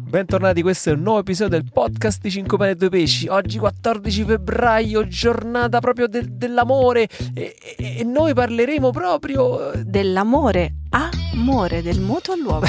Bentornati, questo è un nuovo episodio del podcast di 5 pane e 2 pesci. Oggi 14 febbraio, giornata proprio dell'amore e noi parleremo proprio dell'amore, amore, del mutuo luogo.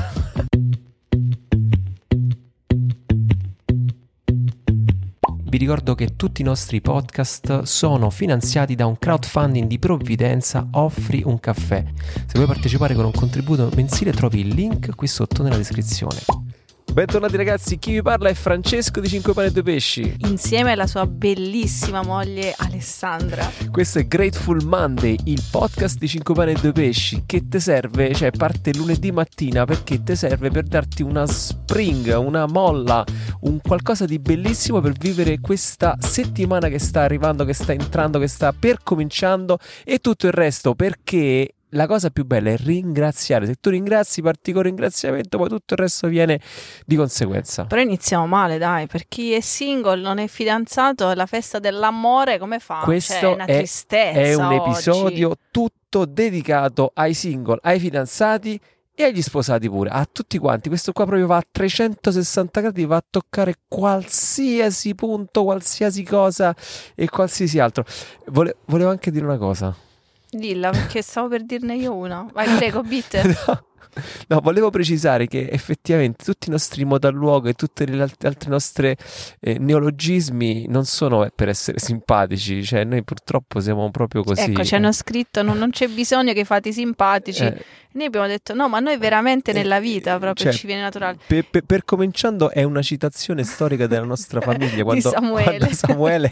Vi ricordo che tutti i nostri podcast sono finanziati da un crowdfunding di provvidenza Offri un caffè. Se vuoi partecipare con un contributo mensile trovi il link qui sotto nella descrizione. Bentornati ragazzi, chi vi parla è Francesco di 5 pane e 2 pesci. Insieme alla sua bellissima moglie Alessandra. Questo è Grateful Monday, il podcast di 5 pane e 2 pesci che ti serve, cioè parte lunedì mattina perché ti serve per darti una spring, una molla, un qualcosa di bellissimo per vivere questa settimana che sta arrivando, che sta entrando, che sta per cominciando e tutto il resto, perché la cosa più bella è ringraziare. Se tu ringrazi, parti con ringraziamento, poi tutto il resto viene di conseguenza. Però iniziamo male, dai, per chi è single, non è fidanzato, la festa dell'amore come fa? Questo cioè, è una tristezza. È un oggi. episodio tutto dedicato ai single, ai fidanzati e agli sposati pure, a tutti quanti. Questo qua proprio va a 360 gradi, va a toccare qualsiasi punto, qualsiasi cosa e qualsiasi altro. Volevo anche dire una cosa. Dilla, perché stavo per dirne io una. Vai, prego, Bitte. No, volevo precisare che effettivamente tutti i nostri motalluogo e tutti gli altri nostri neologismi non sono per essere simpatici, cioè noi purtroppo siamo proprio così. Ecco, ci hanno scritto non c'è bisogno che fate i simpatici. Noi abbiamo detto no, ma noi veramente nella vita proprio ci viene naturale. Per cominciando è una citazione storica della nostra famiglia quando Samuele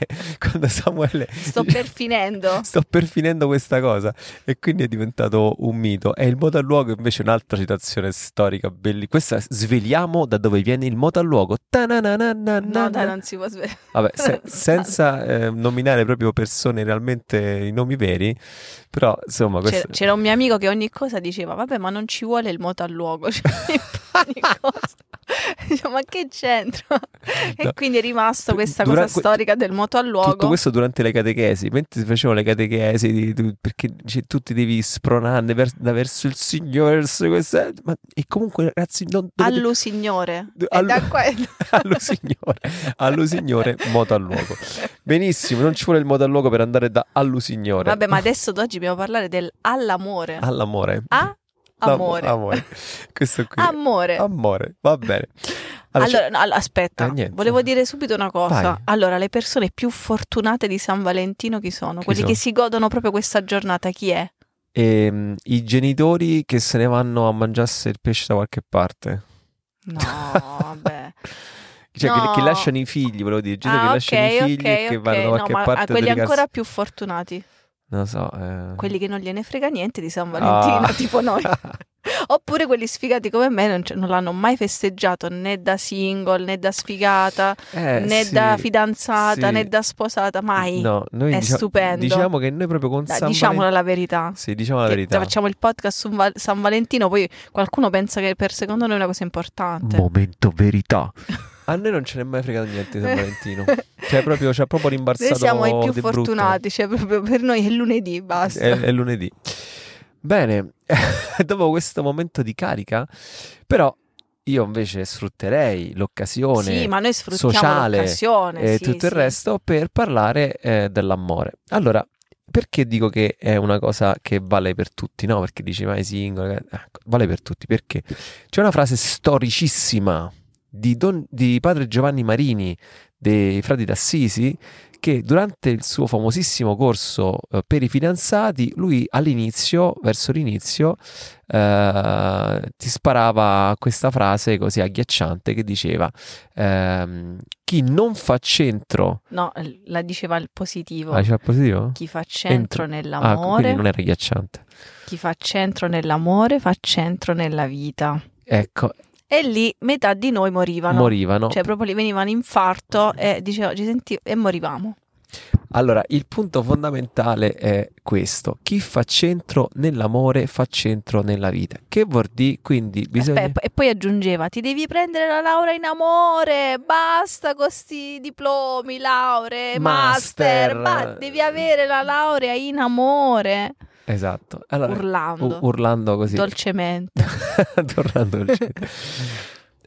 sto per finendo questa cosa e quindi è diventato un mito. E il motalluogo invece è un'altra citazione storica bellissima. Questa sveliamo da dove viene il motalluogo. No, dai, non si può svegliare. Vabbè, senza nominare proprio persone realmente i nomi veri, però insomma c'era un mio amico che ogni cosa diceva vabbè, ma non ci vuole il motalluogo, cioè, ma che c'entra? E no. Quindi è rimasto questa cosa storica del motalluogo. Tutto questo durante le catechesi, mentre si facevano le catechesi perché tu ti devi spronare verso il Signore, e comunque ragazzi Allusignore Allusignore motalluogo. Benissimo, non ci vuole il motalluogo per andare da Allusignore. Vabbè, ma adesso oggi dobbiamo parlare del all'amore. Amore. Questo qui. Amore, va bene. Allora, aspetta, volevo dire subito una cosa. Vai. Allora, le persone più fortunate di San Valentino chi sono? Quelli che si godono proprio questa giornata, chi è? I genitori che se ne vanno a mangiarsi il pesce da qualche parte. No, vabbè. Cioè no. che lasciano i figli, volevo dire, che lasciano i figli e che vanno da qualche parte. Quelli ancora più fortunati. Non so. Quelli che non gliene frega niente di San Valentino, tipo noi. Oppure quelli sfigati come me non l'hanno mai festeggiato né da single, né da sfigata, né da fidanzata, né da sposata, mai. No, noi è stupendo. Diciamo che noi proprio con San Valentino... Diciamola la verità. Sì, diciamo la verità. Facciamo il podcast su San Valentino, poi qualcuno pensa che per secondo noi è una cosa importante. Momento verità. A noi non ce n'è mai fregato niente di San Valentino. Cioè proprio ci ha proprio rimbalzato. Noi siamo i più fortunati, cioè proprio per noi è lunedì, basta. È lunedì. Bene, dopo questo momento di carica, però io invece sfrutterei l'occasione sì, ma noi sfruttiamo sociale l'occasione, e tutto il resto per parlare dell'amore. Allora, perché dico che è una cosa che vale per tutti? No, perché dici mai single, vale per tutti, perché c'è una frase storicissima di padre Giovanni Marini dei Frati d'Assisi che durante il suo famosissimo corso per i fidanzati lui verso l'inizio ti sparava questa frase così agghiacciante che diceva chi non fa centro, no, la diceva il positivo, diceva il positivo? Chi fa centro nell'amore, quindi non era agghiacciante, chi fa centro nell'amore fa centro nella vita, ecco. E lì metà di noi morivano. Cioè proprio li venivano infarto e dicevo, e morivamo. Allora, il punto fondamentale è questo: chi fa centro nell'amore fa centro nella vita. Che vuol dire? Quindi bisogna... E poi aggiungeva, ti devi prendere la laurea in amore, basta con sti diplomi, lauree, master. Devi avere la laurea in amore. Esatto. Allora, urlando urlando così dolcemente. urlando dolcemente.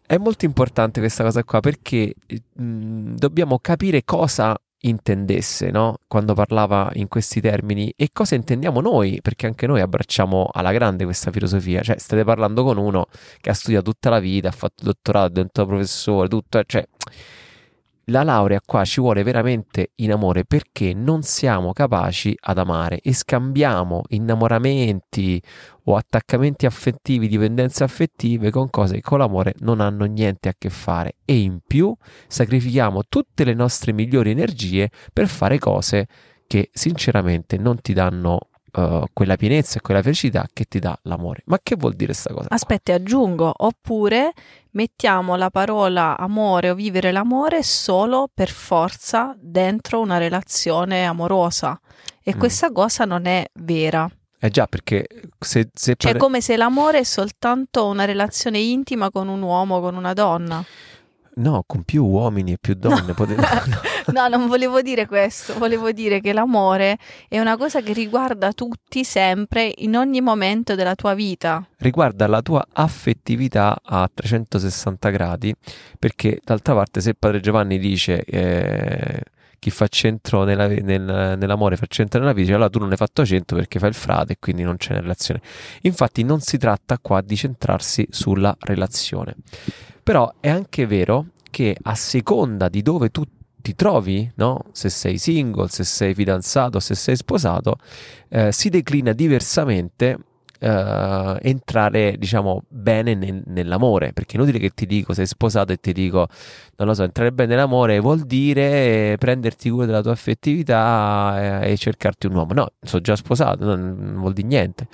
È molto importante questa cosa qua perché dobbiamo capire cosa intendesse, no? Quando parlava in questi termini e cosa intendiamo noi, perché anche noi abbracciamo alla grande questa filosofia. Cioè, state parlando con uno che ha studiato tutta la vita, ha fatto dottorato, è diventato professore, tutto, cioè la laurea qua ci vuole veramente in amore perché non siamo capaci ad amare e scambiamo innamoramenti o attaccamenti affettivi, dipendenze affettive con cose che con l'amore non hanno niente a che fare e in più sacrifichiamo tutte le nostre migliori energie per fare cose che sinceramente non ti danno quella pienezza e quella felicità che ti dà l'amore. Ma che vuol dire sta cosa? Aspetta, aggiungo, oppure mettiamo la parola amore o vivere l'amore solo per forza dentro una relazione amorosa e questa cosa non è vera. Già, perché se cioè è come se l'amore è soltanto una relazione intima con un uomo, con una donna. No, con più uomini e più donne. No, non volevo dire questo, volevo dire che l'amore è una cosa che riguarda tutti sempre, in ogni momento della tua vita. Riguarda la tua affettività a 360 gradi, perché d'altra parte se Padre Giovanni dice chi fa centro nell'amore fa centro nella vita, allora tu non hai fatto centro perché fai il frate e quindi non c'è una relazione. Infatti non si tratta qua di centrarsi sulla relazione. Però è anche vero che a seconda di dove tu ti trovi, no? Se sei single, se sei fidanzato, se sei sposato, si declina diversamente entrare, diciamo, bene nell'amore, perché è inutile che ti dico sei sposato e ti dico non lo so, entrare bene nell'amore vuol dire prenderti cura della tua affettività e cercarti un uomo. No, sono già sposato, non vuol dire niente.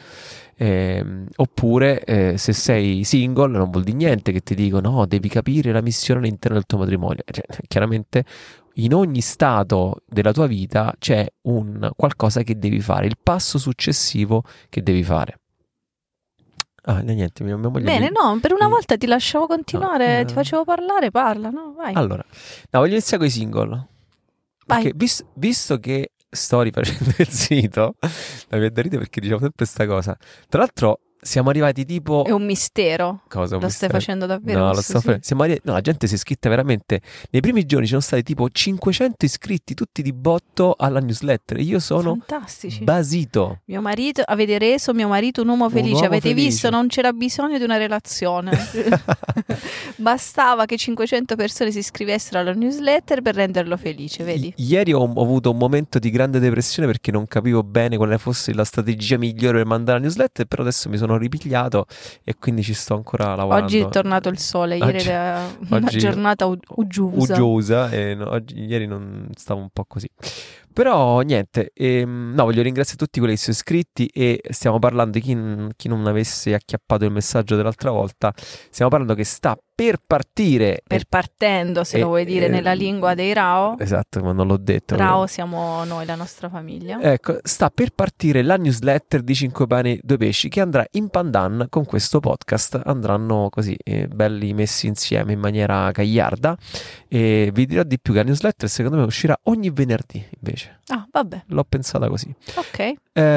Oppure se sei single non vuol dire niente che ti dico no, devi capire la missione all'interno del tuo matrimonio. Cioè, chiaramente in ogni stato della tua vita c'è un qualcosa che devi fare, il passo successivo che devi fare. Niente, mia moglie. Bene, no, per una volta ti lasciavo continuare, ti facevo parlare, parla, no? Vai. Allora, no, voglio iniziare con i single. Perché visto che sto rifacendo il sito, mi viene da ridere perché diciamo sempre questa cosa. Tra l'altro siamo arrivati tipo... È un mistero. Cosa? Lo stai facendo davvero? No, lo sto facendo. No, la gente si è iscritta veramente. Nei primi giorni ci sono stati tipo 500 iscritti, tutti di botto alla newsletter. E io sono fantastici. basito. Mio marito, avete reso mio marito un uomo felice. Avete visto? Non c'era bisogno di una relazione. Bastava che 500 persone si iscrivessero alla newsletter per renderlo felice, vedi? Ieri ho avuto un momento di grande depressione perché non capivo bene quale fosse la strategia migliore per mandare la newsletter, però adesso mi sono ripigliato e quindi ci sto ancora lavorando. Oggi è tornato il sole, ieri era una giornata uggiosa e ieri non stavo un po' così. Però niente, no, voglio ringraziare tutti quelli che sono iscritti e stiamo parlando di chi non avesse acchiappato il messaggio dell'altra volta, stiamo parlando che sta per partire. Per partendo, se lo vuoi dire nella lingua dei Rao. Esatto, ma non l'ho detto. Rao siamo noi, la nostra famiglia. Ecco, sta per partire la newsletter di 5 pani 2 pesci che andrà in pandan con questo podcast. Andranno così, belli messi insieme in maniera gagliarda. E vi dirò di più che la newsletter secondo me uscirà ogni venerdì invece. Ah, vabbè. L'ho pensata così. Ok.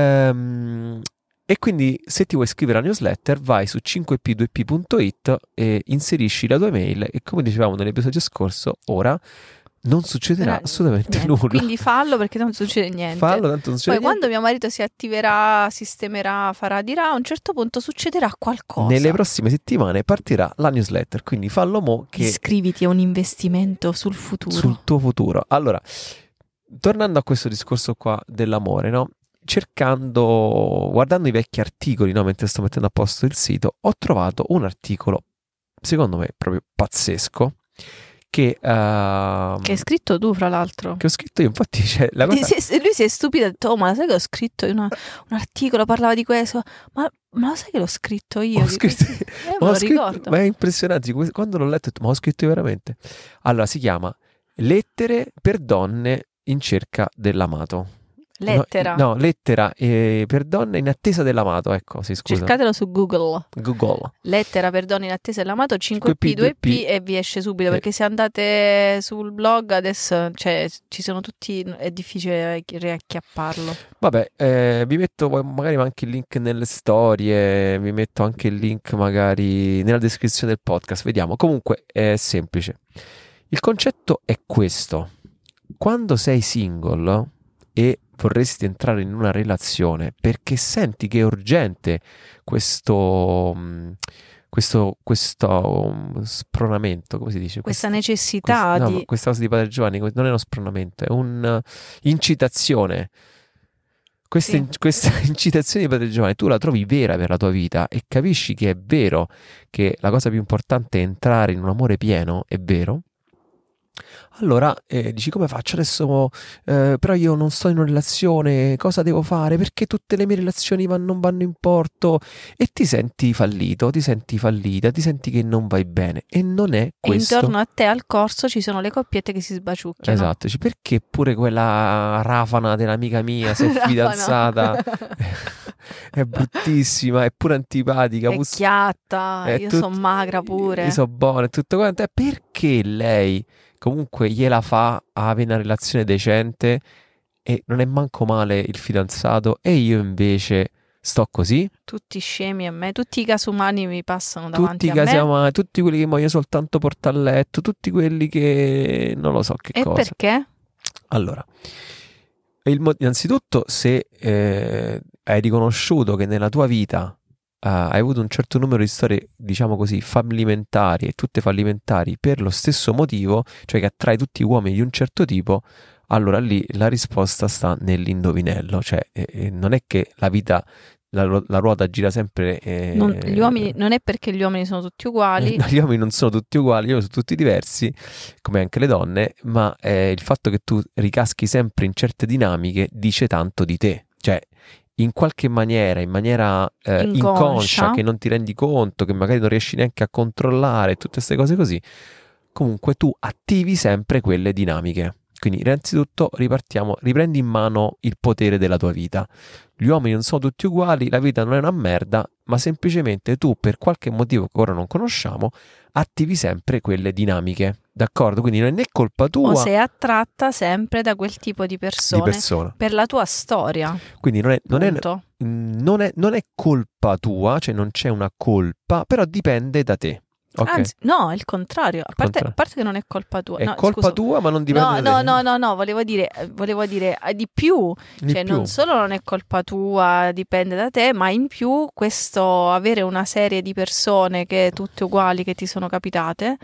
E quindi se ti vuoi iscrivere alla newsletter vai su 5p2p.it e inserisci la tua email e come dicevamo nell'episodio scorso, ora non succederà assolutamente nulla. Quindi fallo perché non succede niente. Fallo, tanto non succede Poi quando mio marito si attiverà, sistemerà, farà, dirà, a un certo punto succederà qualcosa. Nelle prossime settimane partirà la newsletter, quindi fallo mo che... Iscriviti, è un investimento sul futuro. Sul tuo futuro. Allora, tornando a questo discorso qua dell'amore, no? Guardando i vecchi articoli, no? Mentre sto mettendo a posto il sito, ho trovato un articolo, secondo me, proprio pazzesco, che hai scritto tu, fra l'altro. Che ho scritto io, infatti c'è la cosa... Lui si è stupido e ha detto, oh, ma sai che ho scritto un articolo, parlava di questo, ma lo sai che l'ho scritto io? Ho scritto... me lo ricordo. Ma è impressionante, quando l'ho letto ho detto, ma ho scritto io veramente? Allora, si chiama Lettere per donne in cerca dell'amato. Lettera. No, lettera per donne in attesa dell'amato, ecco, sì, scusa. Cercatelo su Google. Lettera per donne in attesa dell'amato, 5P, 2P e vi esce subito, perché se andate sul blog adesso ci sono tutti, è difficile riacchiapparlo. Vabbè, vi metto magari anche il link nelle storie, vi metto anche il link magari nella descrizione del podcast, vediamo. Comunque è semplice. Il concetto è questo: quando sei single e vorresti entrare in una relazione perché senti che è urgente questo spronamento, come si dice? Questa necessità di... questa cosa di Padre Giovanni non è uno spronamento, è un'incitazione. Questa incitazione di Padre Giovanni tu la trovi vera per la tua vita e capisci che è vero che la cosa più importante è entrare in un amore pieno, è vero. Allora dici: come faccio adesso? Però io non sto in una relazione, cosa devo fare? Perché tutte le mie relazioni non vanno in porto? E ti senti fallito, ti senti fallita, ti senti che non vai bene. E non è questo. E intorno a te al corso ci sono le coppiette che si sbaciucchiano. Esatto, dici: perché pure quella rafana dell'amica mia si è fidanzata? È bruttissima, è pure antipatica. È chiatta, io sono magra pure. Io sono buona e tutto quanto. Perché lei comunque gliela fa a avere una relazione decente e non è manco male il fidanzato e io invece sto così? Tutti scemi a me, tutti i casumani mi passano davanti a me. Tutti quelli che vogliono soltanto portare a letto, tutti quelli che non lo so che cosa. E perché? Allora, innanzitutto se hai riconosciuto che nella tua vita hai avuto un certo numero di storie, diciamo così, fallimentari, e tutte fallimentari per lo stesso motivo, cioè che attrai tutti uomini di un certo tipo, allora lì la risposta sta nell'indovinello, cioè non è che la vita, la ruota gira sempre... gli uomini, non è perché gli uomini sono tutti uguali. Gli uomini non sono tutti uguali, gli uomini sono tutti diversi, come anche le donne, ma il fatto che tu ricaschi sempre in certe dinamiche dice tanto di te, cioè in qualche maniera, in maniera inconscia, che non ti rendi conto, che magari non riesci neanche a controllare, tutte queste cose così, comunque tu attivi sempre quelle dinamiche. Quindi innanzitutto riprendi in mano il potere della tua vita. Gli uomini non sono tutti uguali, la vita non è una merda, ma semplicemente tu, per qualche motivo che ora non conosciamo, attivi sempre quelle dinamiche, d'accordo? Quindi non è né colpa tua, o sei attratta sempre da quel tipo di persone. Per la tua storia. Quindi non è colpa tua, cioè non c'è una colpa, però dipende da te. Okay. Anzi, no, è il contrario. A parte che non è colpa tua. È colpa tua, ma non dipende da te. No, volevo dire di più. Non solo non è colpa tua, dipende da te, ma in più questo avere una serie di persone che tutte uguali che ti sono capitate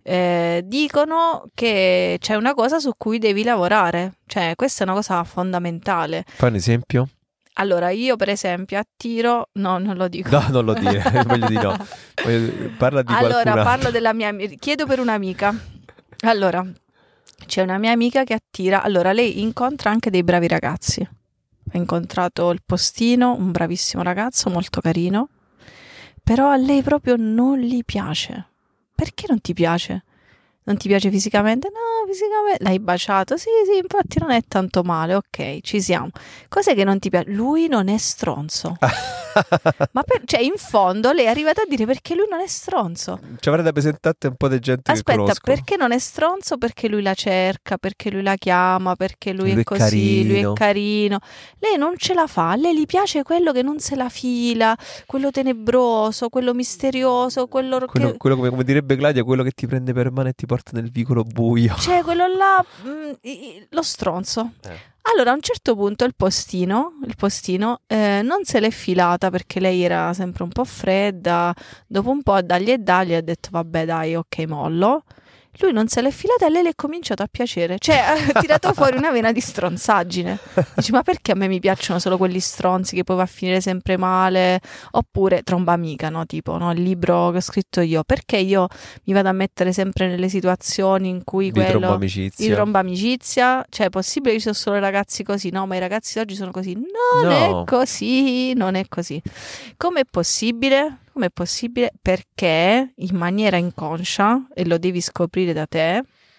dicono che c'è una cosa su cui devi lavorare. Cioè, questa è una cosa fondamentale. Fai un esempio? Allora, io per esempio attiro... No, non lo dico. No, non lo dire, voglio di no. Parla di qualcuna. Allora, parlo della mia... Chiedo per un'amica. Allora, c'è una mia amica che attira... Allora, lei incontra anche dei bravi ragazzi. Ha incontrato il postino, un bravissimo ragazzo, molto carino. Però a lei proprio non gli piace. Perché non ti piace? Non ti piace fisicamente? No, fisicamente l'hai baciato? Sì, infatti non è tanto male, ok, ci siamo. Cos'è che non ti piace? Lui non è stronzo. Ma cioè, in fondo lei è arrivata a dire perché lui non è stronzo. Ci avrei da presentarti un po' di gente che conosco. Aspetta, perché non è stronzo? Perché lui la cerca, perché lui la chiama, perché lui è così, lui è carino. Lei non ce la fa, a lei gli piace quello che non se la fila, quello tenebroso, quello misterioso, quello come direbbe Claudia, quello che ti prende per mano e ti porta nel vicolo buio. Cioè, quello là, lo stronzo. Allora a un certo punto il postino non se l'è filata perché lei era sempre un po' fredda. Dopo un po' a dargli ha detto vabbè dai, ok, mollo. Lui non se l'è filata e lei le è cominciato a piacere. Cioè ha tirato fuori una vena di stronzaggine. Dici ma perché a me mi piacciono solo quelli stronzi che poi va a finire sempre male? Oppure Tromba amica, no? Tipo, no? Il libro che ho scritto io. Perché io mi vado a mettere sempre nelle situazioni in cui di tromba amicizia? Cioè è possibile che ci sono solo ragazzi così? No, ma i ragazzi di oggi sono così. Non è così. Com'è possibile? Com'è possibile? Perché in maniera inconscia, e lo devi scoprire da te,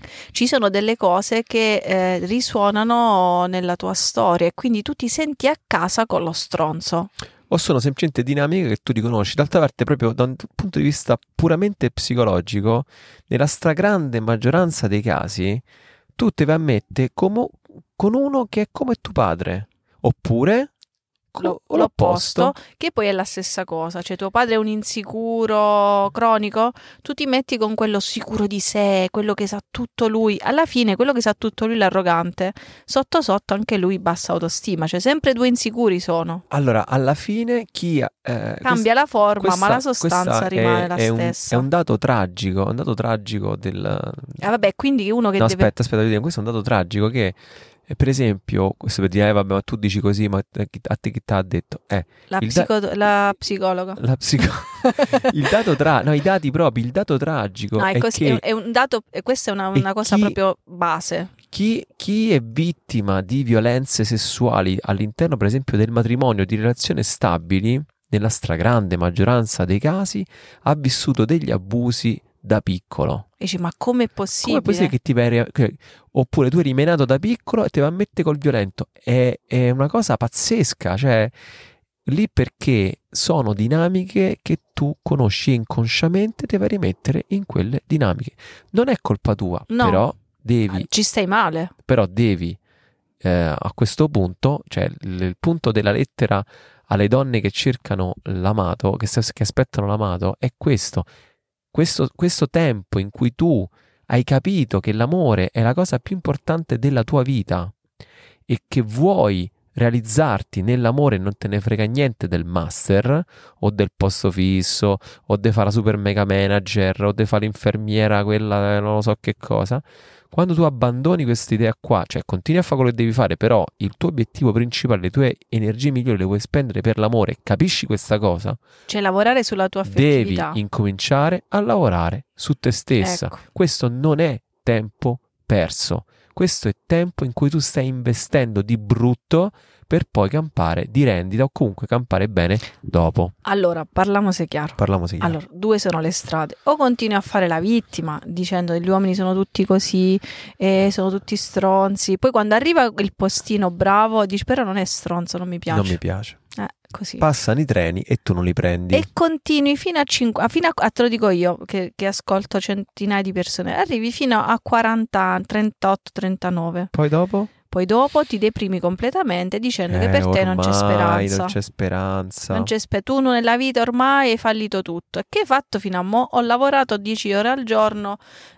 Ci sono delle cose che risuonano nella tua storia e quindi tu ti senti a casa con lo stronzo. O sono semplicemente dinamiche che tu riconosci. D'altra parte, proprio da un punto di vista puramente psicologico, nella stragrande maggioranza dei casi, tu te vai a mettere con uno che è come tuo padre, oppure l'opposto, che poi è la stessa cosa. Cioè tuo padre è un insicuro cronico, tu ti metti con quello sicuro di sé, quello che sa tutto lui. Alla fine quello che sa tutto lui, l'arrogante, sotto sotto anche lui bassa autostima. Cioè sempre due insicuri sono. Allora, alla fine cambia la forma, ma la sostanza rimane la stessa. È un dato tragico del... vabbè, quindi uno che no, deve... aspetta, questo è un dato tragico che... Per esempio, questo per dire, vabbè, ma tu dici così, ma a te chi ti ha detto? La psicologa. Il dato i dati propri, il dato tragico no, è che... È un dato, questa è una cosa proprio base. Chi è vittima di violenze sessuali all'interno, per esempio, del matrimonio, di relazioni stabili, nella stragrande maggioranza dei casi, ha vissuto degli abusi da piccolo. E dici, ma com'è possibile? Come possibile che ti pari... Oppure tu eri menato da piccolo e ti vai a mettere col violento. È una cosa pazzesca, cioè lì perché sono dinamiche che tu conosci inconsciamente, ti vai a rimettere in quelle dinamiche. Non è colpa tua, no, però devi... Ci stai male. Però devi, a questo punto, cioè il punto della lettera alle donne che cercano l'amato, che aspettano l'amato, è questo tempo in cui tu hai capito che l'amore è la cosa più importante della tua vita e che vuoi realizzarti nell'amore e non te ne frega niente del master o del posto fisso o di fare la super mega manager o di fare l'infermiera, quella non lo so che cosa. Quando tu abbandoni questa idea qua, cioè continui a fare quello che devi fare, però il tuo obiettivo principale, le tue energie migliori le vuoi spendere per l'amore, capisci questa cosa? Cioè lavorare sulla tua affettività. Devi incominciare a lavorare su te stessa. Ecco. Questo non è tempo perso, questo è tempo in cui tu stai investendo di brutto per poi campare di rendita o comunque campare bene dopo. Allora, parliamoci chiaro. Allora, due sono le strade. O continui a fare la vittima dicendo che gli uomini sono tutti così, sono tutti stronzi. Poi quando arriva il postino bravo dici però non è stronzo, non mi piace. Non mi piace. Così. Passano i treni e tu non li prendi. E continui fino a te lo dico io che ascolto centinaia di persone, arrivi fino a 40, 38, 39. Poi dopo ti deprimi completamente dicendo che per te non c'è speranza. Non c'è speranza. Tu nella vita ormai hai fallito tutto. E che hai fatto fino a mo'? Ho lavorato 10 ore al giorno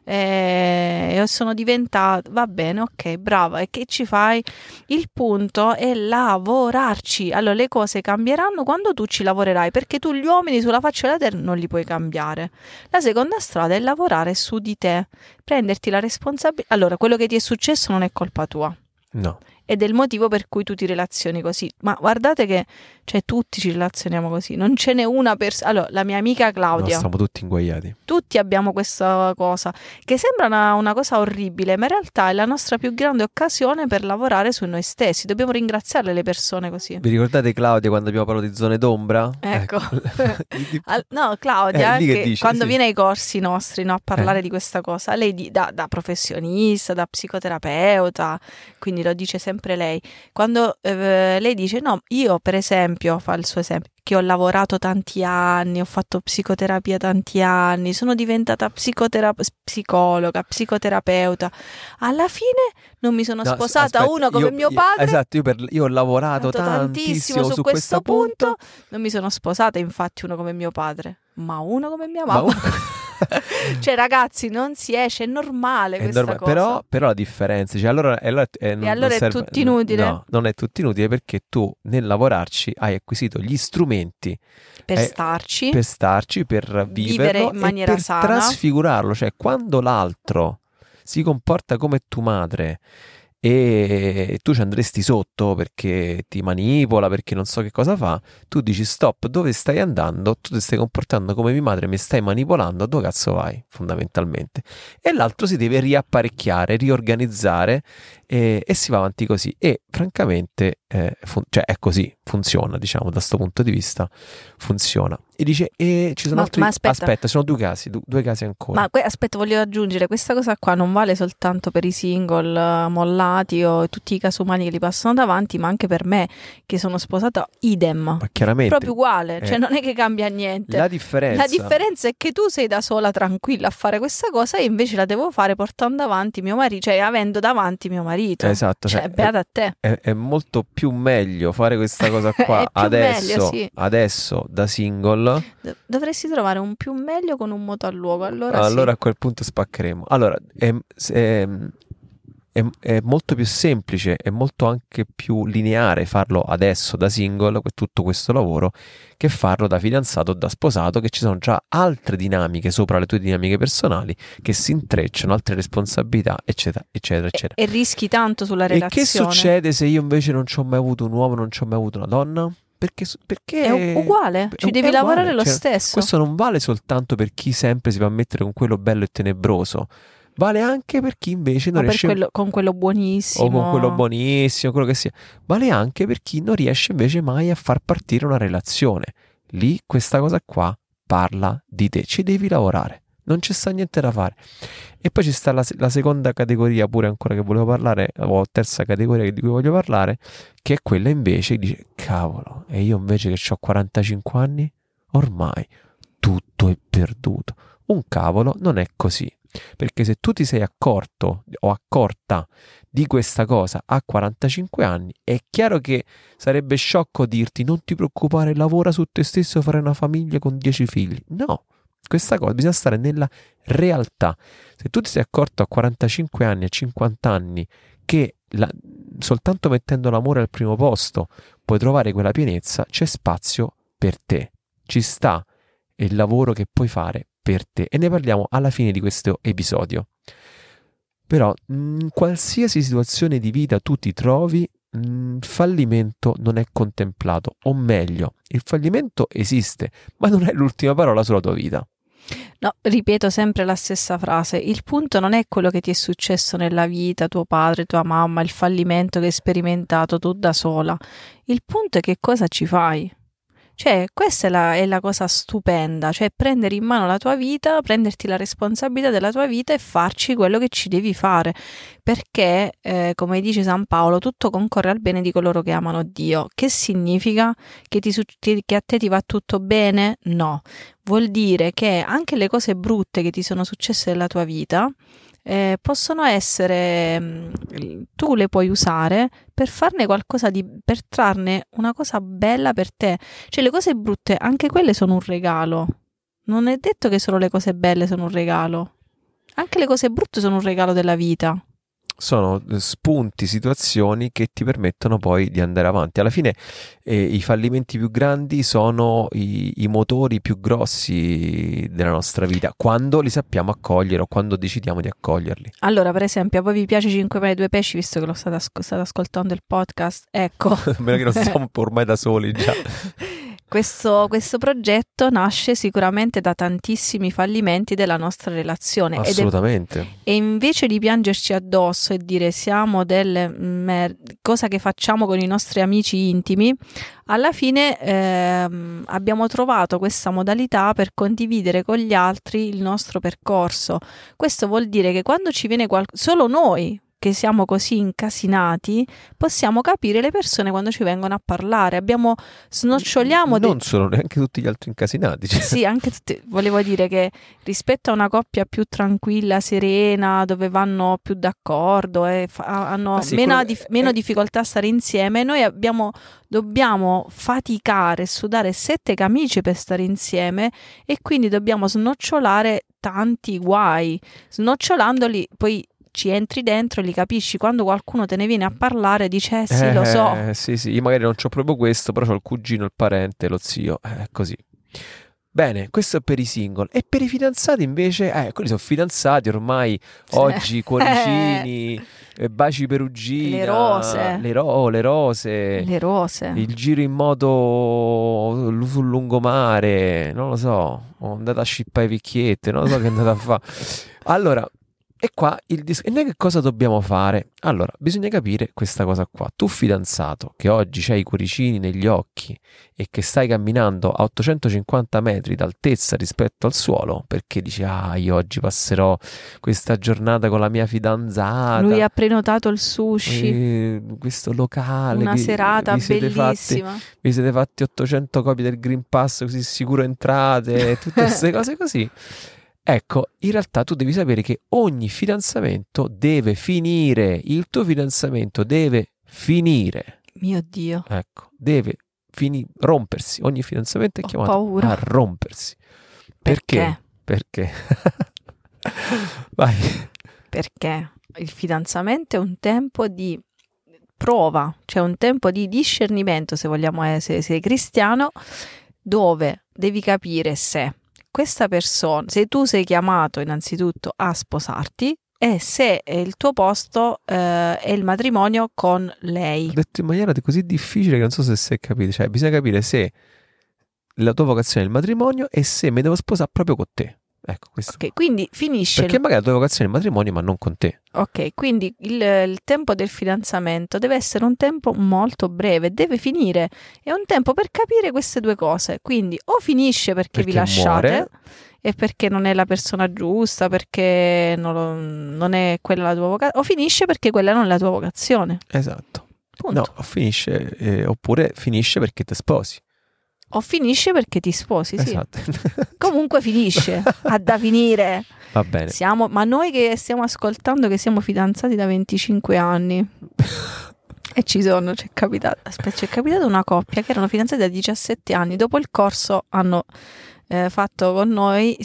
e sono diventato... Va bene, ok, brava. E che ci fai? Il punto è lavorarci. Allora le cose cambieranno quando tu ci lavorerai, perché tu gli uomini sulla faccia della terra non li puoi cambiare. La seconda strada è lavorare su di te, prenderti la responsabilità. Allora, quello che ti è successo non è colpa tua. No. Ed è il motivo per cui tu ti relazioni così. Ma guardate che, cioè, tutti ci relazioniamo così. Non ce n'è una persona. Allora, la mia amica Claudia. No, siamo tutti inguaiati. Tutti abbiamo questa cosa che sembra una cosa orribile, ma in realtà è la nostra più grande occasione per lavorare su noi stessi. Dobbiamo ringraziarle le persone così. Vi ricordate Claudia quando abbiamo parlato di zone d'ombra? Ecco. No, Claudia, che dice, quando sì. viene ai corsi nostri, no, a parlare di questa cosa, lei da professionista, da psicoterapeuta, quindi lo dice sempre lei. Quando lei dice no, io per esempio, fa il suo esempio, che ho lavorato tanti anni, ho fatto psicoterapia tanti anni, sono diventata psicologa, psicoterapeuta. Alla fine non mi sono sposata uno come mio padre. Esatto, io ho lavorato tantissimo su questo punto. Non mi sono sposata infatti uno come mio padre, ma uno come mia mamma. Cioè ragazzi, non si esce, è normale questa cosa. Però la differenza, cioè allora è tutto inutile? No, non è tutto inutile perché tu nel lavorarci hai acquisito gli strumenti per starci, per viverlo in maniera e per sana, trasfigurarlo. Cioè quando l'altro si comporta come tua madre e tu ci andresti sotto perché ti manipola, perché non so che cosa fa, tu dici stop, dove stai andando? Tu ti stai comportando come mia madre, mi stai manipolando, dove cazzo vai? Fondamentalmente. E l'altro si deve riapparecchiare, riorganizzare e si va avanti così e francamente cioè è così, funziona, diciamo, da questo punto di vista funziona. E dice, e ci sono altri... Ma aspetta, ci sono due casi ancora. Ma aspetta, voglio aggiungere, questa cosa qua non vale soltanto per i single mollati o tutti i casomani che li passano davanti, ma anche per me che sono sposata, idem. Ma chiaramente... Proprio uguale, cioè non è che cambia niente. La differenza è che tu sei da sola tranquilla a fare questa cosa e invece la devo fare portando avanti mio marito, cioè avendo davanti mio marito. Esatto. Cioè, beata a te. È molto più meglio fare questa cosa qua adesso, sì. Adesso da single. Dovresti trovare un più meglio con un motoluogo. Allora a quel punto spaccheremo. Allora, è molto più semplice, è molto anche più lineare farlo adesso da single, tutto questo lavoro, che farlo da fidanzato o da sposato, che ci sono già altre dinamiche sopra le tue dinamiche personali che si intrecciano, altre responsabilità, eccetera, eccetera, eccetera. E rischi tanto sulla relazione. E che succede se io invece non ci ho mai avuto un uomo, non ci ho mai avuto una donna? Perché è uguale, ci devi lavorare lo stesso. Questo non vale soltanto per chi sempre si va a mettere con quello bello e tenebroso, vale anche per chi invece non riesce con quello buonissimo o con quello buonissimo, quello che sia, vale anche per chi non riesce invece mai a far partire una relazione. Lì questa cosa qua parla di te, ci devi lavorare, non ci sta niente da fare. E poi ci sta la seconda categoria pure ancora che volevo parlare, o terza categoria di cui voglio parlare, che è quella invece che dice, cavolo, e io invece che ho 45 anni, ormai tutto è perduto. Un cavolo, non è così. Perché se tu ti sei accorto o accorta di questa cosa a 45 anni, è chiaro che sarebbe sciocco dirti non ti preoccupare, lavora su te stesso, fare una famiglia con 10 figli. No, questa cosa bisogna stare nella realtà. Se tu ti sei accorto a 45 anni, a 50 anni che soltanto mettendo l'amore al primo posto puoi trovare quella pienezza, c'è spazio per te, ci sta il lavoro che puoi fare per te, e ne parliamo alla fine di questo episodio. Però in qualsiasi situazione di vita tu ti trovi, il fallimento non è contemplato, o meglio, il fallimento esiste, ma non è l'ultima parola sulla tua vita. No, ripeto sempre la stessa frase, il punto non è quello che ti è successo nella vita, tuo padre, tua mamma, il fallimento che hai sperimentato tu da sola, il punto è che cosa ci fai. Cioè, questa è la cosa stupenda, cioè prendere in mano la tua vita, prenderti la responsabilità della tua vita e farci quello che ci devi fare, perché, come dice San Paolo, tutto concorre al bene di coloro che amano Dio. Che significa? Che a te ti va tutto bene? No. Vuol dire che anche le cose brutte che ti sono successe nella tua vita possono essere, tu le puoi usare per farne qualcosa per trarne una cosa bella per te. Cioè le cose brutte, anche quelle sono un regalo. Non è detto che solo le cose belle sono un regalo. Anche le cose brutte sono un regalo della vita. Sono spunti, situazioni che ti permettono poi di andare avanti. Alla fine i fallimenti più grandi sono i motori più grossi della nostra vita, quando li sappiamo accogliere o quando decidiamo di accoglierli. Allora, per esempio, a voi vi piace 5 pane e 2 pesci, visto che lo state ascoltando il podcast? Ecco. Meno che non siamo ormai da soli già. Questo progetto nasce sicuramente da tantissimi fallimenti della nostra relazione. Assolutamente. E invece di piangerci addosso e dire siamo delle cosa che facciamo con i nostri amici intimi, alla fine abbiamo trovato questa modalità per condividere con gli altri il nostro percorso. Questo vuol dire che quando ci viene solo noi che siamo così incasinati, possiamo capire le persone quando ci vengono a parlare. Snoccioliamo. Non solo, neanche tutti gli altri incasinati. Cioè. Sì, anche tutti. Volevo dire che rispetto a una coppia più tranquilla, serena, dove vanno più d'accordo e hanno meno difficoltà a stare insieme, noi dobbiamo faticare, sudare 7 camicie per stare insieme, e quindi dobbiamo snocciolare tanti guai. Snocciolandoli poi ci entri dentro e li capisci. Quando qualcuno te ne viene a parlare dice sì, lo so. Sì, io magari non c'ho proprio questo, però c'ho il cugino, il parente, lo zio, così. Bene, questo è per i single. E per i fidanzati invece, quelli sono fidanzati ormai, oggi, cuoricini, baci perugina, le rose, le rose, il giro in moto sul lungomare, non lo so, ho andato a scippare picchiette, non lo so che è andato a fare. Allora, E qua e noi che cosa dobbiamo fare? Allora, bisogna capire questa cosa qua. Tu fidanzato che oggi c'hai i cuoricini negli occhi e che stai camminando a 850 metri d'altezza rispetto al suolo, perché dici, io oggi passerò questa giornata con la mia fidanzata. Lui ha prenotato il sushi. Questo locale. Una serata bellissima. Vi siete fatti 800 copie del Green Pass così sicuro entrate, tutte queste cose così. Ecco, in realtà tu devi sapere che ogni fidanzamento deve finire, il tuo fidanzamento deve finire. Mio Dio. Ecco, deve rompersi, ogni fidanzamento è chiamato paura. a rompersi. Perché? Vai. Perché il fidanzamento è un tempo di prova, cioè un tempo di discernimento, se vogliamo essere, se sei cristiano, dove devi capire se questa persona, se tu sei chiamato innanzitutto a sposarti e se il tuo posto è il matrimonio con lei. Ho detto in maniera così difficile che non so se si è capito, cioè bisogna capire se la tua vocazione è il matrimonio e se mi devo sposare proprio con te. Ecco questo. Ok, quindi finisce. Perché magari la tua vocazione è il matrimonio ma non con te. Ok, quindi il tempo del fidanzamento deve essere un tempo molto breve, deve finire. È un tempo per capire queste due cose. Quindi o finisce perché vi lasciate muore, e perché non è la persona giusta, perché non è quella la tua vocazione, o finisce perché quella non è la tua vocazione. Esatto. Punto. No, finisce, oppure finisce perché ti sposi. O finisce perché ti sposi, sì. Esatto. Comunque finisce, ha da finire. Va bene. Ma noi che stiamo ascoltando, che siamo fidanzati da 25 anni e c'è capitata una coppia che erano fidanzati da 17 anni. Dopo il corso hanno fatto con noi,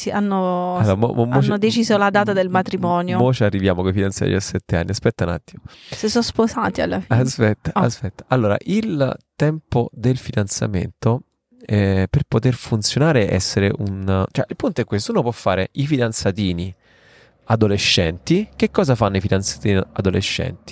hanno deciso la data del matrimonio. Mo ci arriviamo con i fidanzati di 17 anni. Aspetta un attimo. Si sono sposati alla fine. Aspetta. Allora, il tempo del fidanzamento per poter funzionare essere cioè il punto è questo: uno può fare i fidanzatini adolescenti. Che cosa fanno i fidanzatini adolescenti?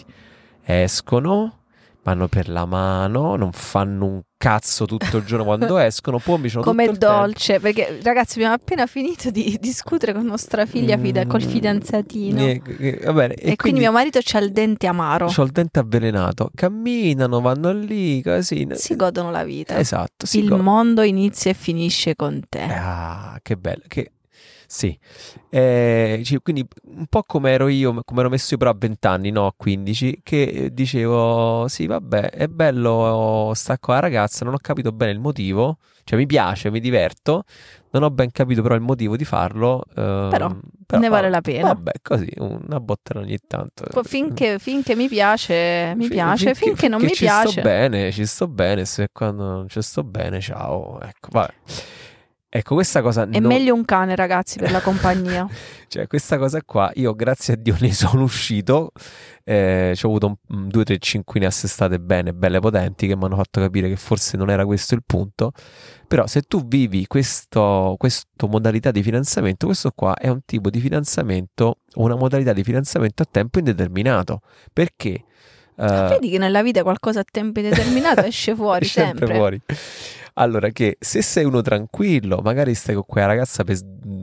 Escono, vanno per la mano, non fanno un cazzo tutto il giorno quando escono, pomiciano come tutto il dolce tempo. Perché ragazzi abbiamo appena finito di discutere con nostra figlia col fidanzatino va bene, e quindi mio marito c'ha il dente amaro, c'ha il dente avvelenato, camminano, vanno lì così, si godono la vita. Esatto, mondo inizia e finisce con te. Che bello, sì, quindi un po' come ero io, come ero messo io però a 20 anni, no a 15, che dicevo sì vabbè è bello sta con la ragazza, non ho capito bene il motivo, cioè mi piace, mi diverto, non ho ben capito però il motivo di farlo, però ne vale la pena. Vabbè, così una botta ogni tanto. Finché mi piace, finché non mi piace. Ci sto bene, se quando non ci sto bene, ciao, ecco, vabbè. Ecco, questa cosa è meglio un cane, ragazzi, per la compagnia. Cioè, questa cosa qua, io grazie a Dio ne sono uscito. Ci ho avuto 2 o 3 cinquine assestate bene, belle potenti, che mi hanno fatto capire che forse non era questo il punto. Però se tu vivi questo modalità di fidanzamento, questo qua è un tipo di fidanzamento, una modalità di fidanzamento a tempo indeterminato. Perché? Vedi che nella vita qualcosa a tempo indeterminato esce fuori sempre. Fuori. Allora, che se sei uno tranquillo, magari stai con quella ragazza per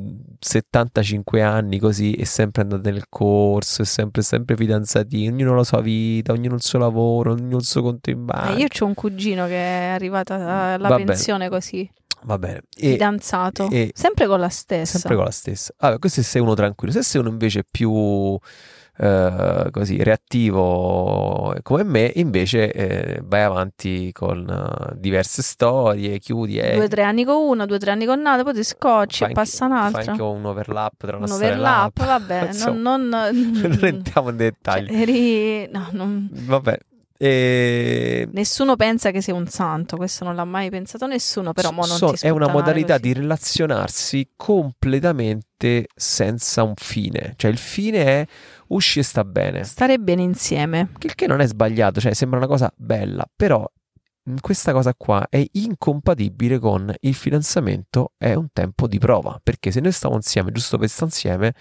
75 anni così, e sempre andate nel corso, e sempre fidanzati, ognuno la sua vita, ognuno il suo lavoro, ognuno il suo conto in banca. Io c'ho un cugino che è arrivato alla pensione così. Va bene. Fidanzato. Sempre con la stessa. Sempre con la stessa. Allora, questo se sei uno tranquillo. Se sei uno invece più così reattivo come me, invece vai avanti con diverse storie, chiudi 2 o 3 anni con uno, 2 o 3 anni con un'altra, poi ti scocci e passa un'altra. Fai anche un overlap tra una storia e l'altra. Vabbè, non entriamo in dettagli. Vabbè. Nessuno pensa che sia un santo, questo non l'ha mai pensato nessuno, però è una modalità di relazionarsi completamente senza un fine, cioè il fine è usci e sta bene, stare bene insieme, che non è sbagliato, cioè sembra una cosa bella, però questa cosa qua è incompatibile con il fidanzamento, è un tempo di prova, perché se noi stiamo insieme giusto per stare insieme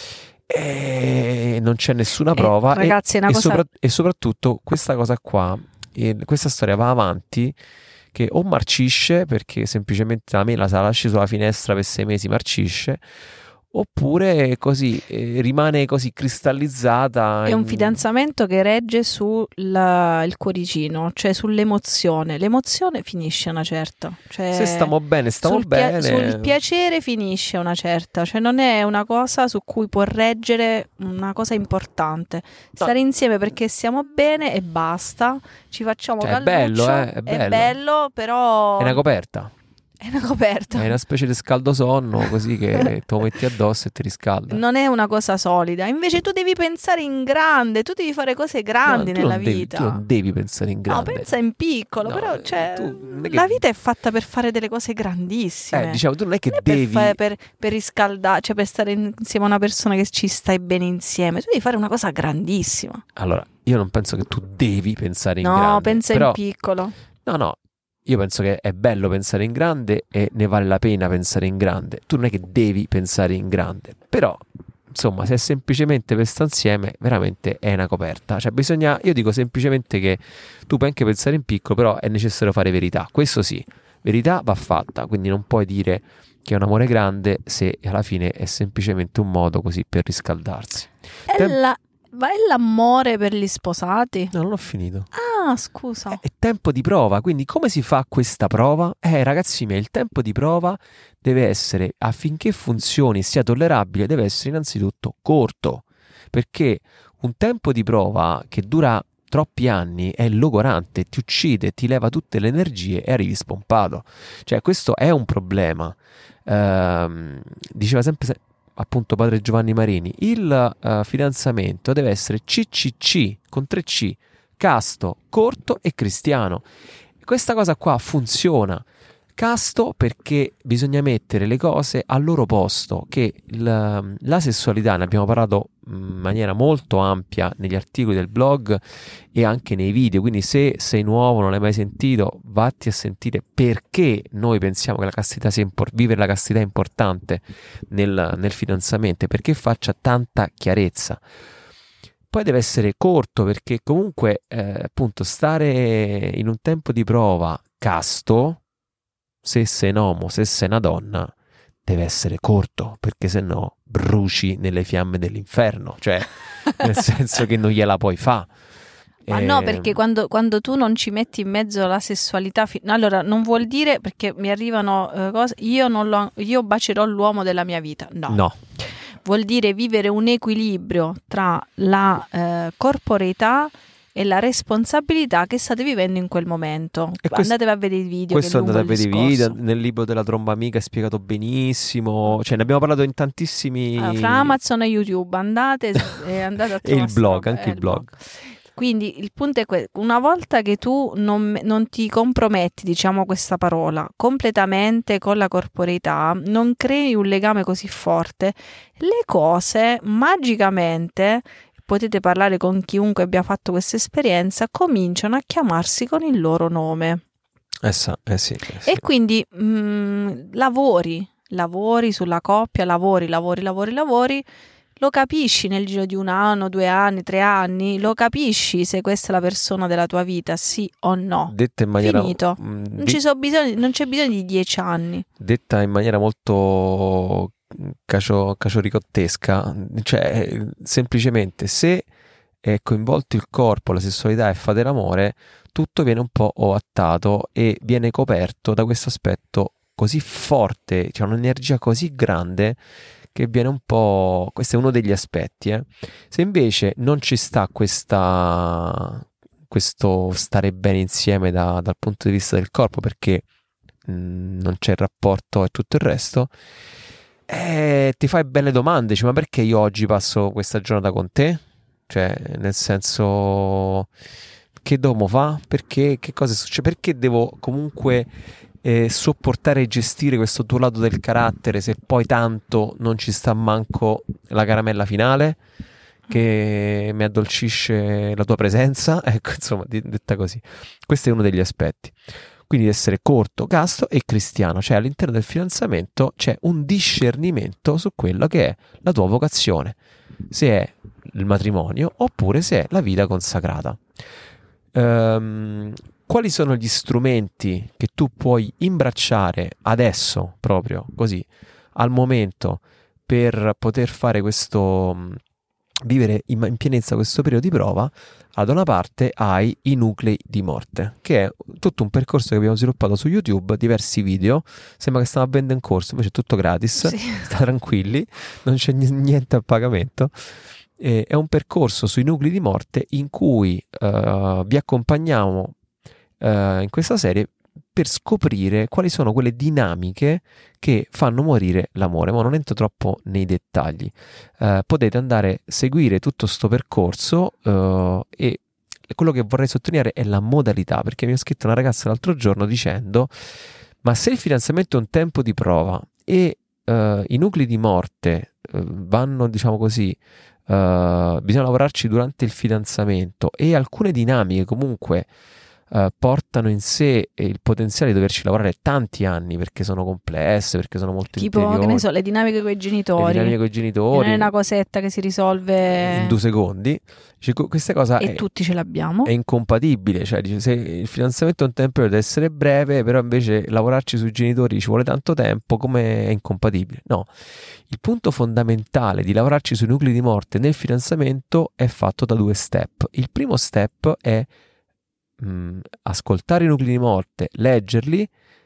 non c'è nessuna prova, ragazzi, e soprattutto questa cosa qua, questa storia va avanti che o marcisce perché semplicemente la mela se la lasci sulla finestra per 6 mesi marcisce, oppure così rimane così cristallizzata. È un fidanzamento che regge sul il cuoricino, cioè sull'emozione. L'emozione finisce una certa. Cioè, se stiamo bene, stiamo bene. Sul piacere finisce una certa, cioè non è una cosa su cui può reggere una cosa importante. Stare insieme perché stiamo bene e basta, ci facciamo calduccio. È bello, però... È una coperta. È una coperta. È una specie di scaldosonno così che te lo metti addosso e ti riscalda. Non è una cosa solida. Invece tu devi pensare in grande, tu devi fare cose grandi nella vita. Tu non devi pensare in grande. No, pensa in piccolo, però la vita è fatta per fare delle cose grandissime. Diciamo, tu non è che non devi... per riscaldare, cioè per stare insieme a una persona che ci stai bene insieme. Tu devi fare una cosa grandissima. Allora, io non penso che tu devi pensare in grande. No, pensa in piccolo. No. Io penso che è bello pensare in grande e ne vale la pena pensare in grande. Tu non è che devi pensare in grande, però insomma, se è semplicemente per stare insieme, veramente è una coperta. Cioè io dico semplicemente che tu puoi anche pensare in piccolo, però è necessario fare verità. Questo sì, verità va fatta, quindi non puoi dire che è un amore grande se alla fine è semplicemente un modo così per riscaldarsi. Ma è l'amore per gli sposati? No, non ho finito. Ah, scusa. È tempo di prova, quindi come si fa questa prova? Ragazzi miei, il tempo di prova deve essere, affinché funzioni e sia tollerabile, deve essere innanzitutto corto, perché un tempo di prova che dura troppi anni è logorante, ti uccide, ti leva tutte le energie e arrivi spompato. Cioè questo è un problema. Diceva sempre appunto padre Giovanni Marini, il fidanzamento deve essere CCC con 3C, casto, corto e cristiano. Questa cosa qua funziona. Casto perché bisogna mettere le cose al loro posto, che la sessualità, ne abbiamo parlato in maniera molto ampia negli articoli del blog e anche nei video, quindi se sei nuovo, non l'hai mai sentito, vatti a sentire perché noi pensiamo che la castità vivere la castità è importante nel fidanzamento, perché faccia tanta chiarezza. Poi deve essere corto perché comunque appunto stare in un tempo di prova casto, se sei un uomo, se sei una donna, deve essere corto, perché sennò bruci nelle fiamme dell'inferno, cioè nel senso che non gliela puoi fa. Ma no, perché quando tu non ci metti in mezzo la sessualità, allora non vuol dire, perché mi arrivano cose, io bacerò l'uomo della mia vita, no. Vuol dire vivere un equilibrio tra la corporeità e la responsabilità che state vivendo in quel momento. Andatevi a vedere i video. Questo andate a vedere i video. Nel libro della tromba amica è spiegato benissimo. Cioè, ne abbiamo parlato in tantissimi. Fra Amazon e YouTube andate a trovare. E il blog, anche il blog. Quindi il punto è questo: una volta che tu non ti comprometti, diciamo questa parola, completamente con la corporeità, non crei un legame così forte, le cose magicamente, potete parlare con chiunque abbia fatto questa esperienza, cominciano a chiamarsi con il loro nome. Sì. E quindi lavori sulla coppia, lavori, lo capisci nel giro di 1 anno, 2 anni, 3 anni, lo capisci se questa è la persona della tua vita, sì o no. Detta in maniera... Finito. Non c'è bisogno di 10 anni. Detta in maniera molto cacioricottesca, cioè semplicemente se è coinvolto il corpo, la sessualità e fate l'amore, tutto viene un po' ovattato e viene coperto da questo aspetto così forte, cioè un'energia così grande che viene un po'... questo è uno degli aspetti. Se invece non ci sta questo stare bene insieme dal punto di vista del corpo, perché non c'è il rapporto e tutto il resto, ti fai belle domande, ma perché io oggi passo questa giornata con te? Cioè, nel senso, che devo fare? Perché? Che cosa succede? Perché devo comunque sopportare e gestire questo tuo lato del carattere se poi tanto non ci sta manco la caramella finale che mi addolcisce la tua presenza? Ecco, insomma, detta così. Questo è uno degli aspetti. Quindi di essere corto, casto e cristiano, cioè all'interno del fidanzamento c'è un discernimento su quello che è la tua vocazione, se è il matrimonio oppure se è la vita consacrata. Quali sono gli strumenti che tu puoi imbracciare adesso, proprio così, al momento, per poter fare vivere in pienezza questo periodo di prova, da una parte hai i nuclei di morte, che è tutto un percorso che abbiamo sviluppato su YouTube, diversi video, sembra che stiamo avendo in corso, invece è tutto gratis, Sì. State tranquilli, non c'è niente a pagamento. È un percorso sui nuclei di morte in cui vi accompagniamo in questa serie per scoprire quali sono quelle dinamiche che fanno morire l'amore. Ma non entro troppo nei dettagli, potete andare a seguire tutto sto percorso, e quello che vorrei sottolineare è la modalità, perché mi ha scritto una ragazza l'altro giorno dicendo: ma se il fidanzamento è un tempo di prova e i nuclei di morte vanno, diciamo così, bisogna lavorarci durante il fidanzamento, e alcune dinamiche comunque portano in sé il potenziale di doverci lavorare tanti anni, perché sono complesse, perché sono molto tipo, interiori. che ne so, le dinamiche con i genitori. Non è una cosetta che si risolve in 2 secondi. Dice, questa cosa e tutti ce l'abbiamo. È incompatibile, cioè dice, se il fidanzamento è un tempo deve essere breve, però invece lavorarci sui genitori ci vuole tanto tempo, come è incompatibile? No, il punto fondamentale di lavorarci sui nuclei di morte nel fidanzamento è fatto da 2 step. Il primo step è ascoltare i nuclei di morte, leggerli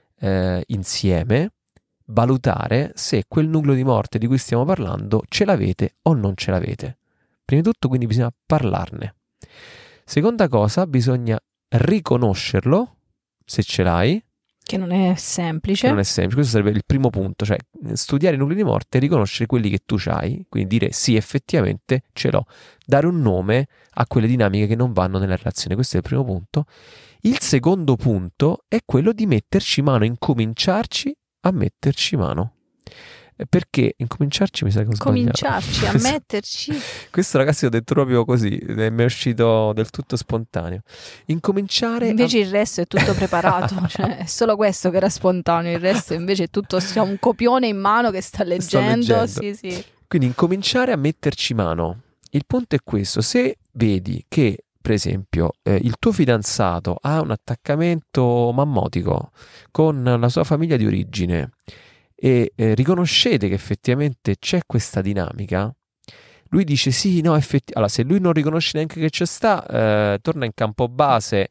insieme, valutare se quel nucleo di morte di cui stiamo parlando ce l'avete o non ce l'avete. Prima di tutto, quindi, bisogna parlarne. Seconda cosa, bisogna riconoscerlo, se ce l'hai. Che non è semplice. Questo sarebbe il primo punto, cioè studiare i nuclei di morte e riconoscere quelli che tu c'hai, quindi dire sì, effettivamente ce l'ho, dare un nome a quelle dinamiche che non vanno nella relazione. Questo è il primo punto. Il secondo punto è quello di metterci mano, incominciarci a metterci mano. Perché incominciarci, mi sa che ho sbagliato. Cominciarci a metterci. Questo, ragazzi, ho detto proprio così, mi è uscito del tutto spontaneo. Incominciare. Invece il resto è tutto preparato, cioè è solo questo che era spontaneo, il resto invece è tutto, c'è un copione in mano che sta leggendo. Sì. Quindi incominciare a metterci mano. Il punto è questo: se vedi che, per esempio, il tuo fidanzato ha un attaccamento mammotico con la sua famiglia di origine, e riconoscete che effettivamente c'è questa dinamica, lui dice sì, no, allora, se lui non riconosce neanche che c'è sta, torna in campo base,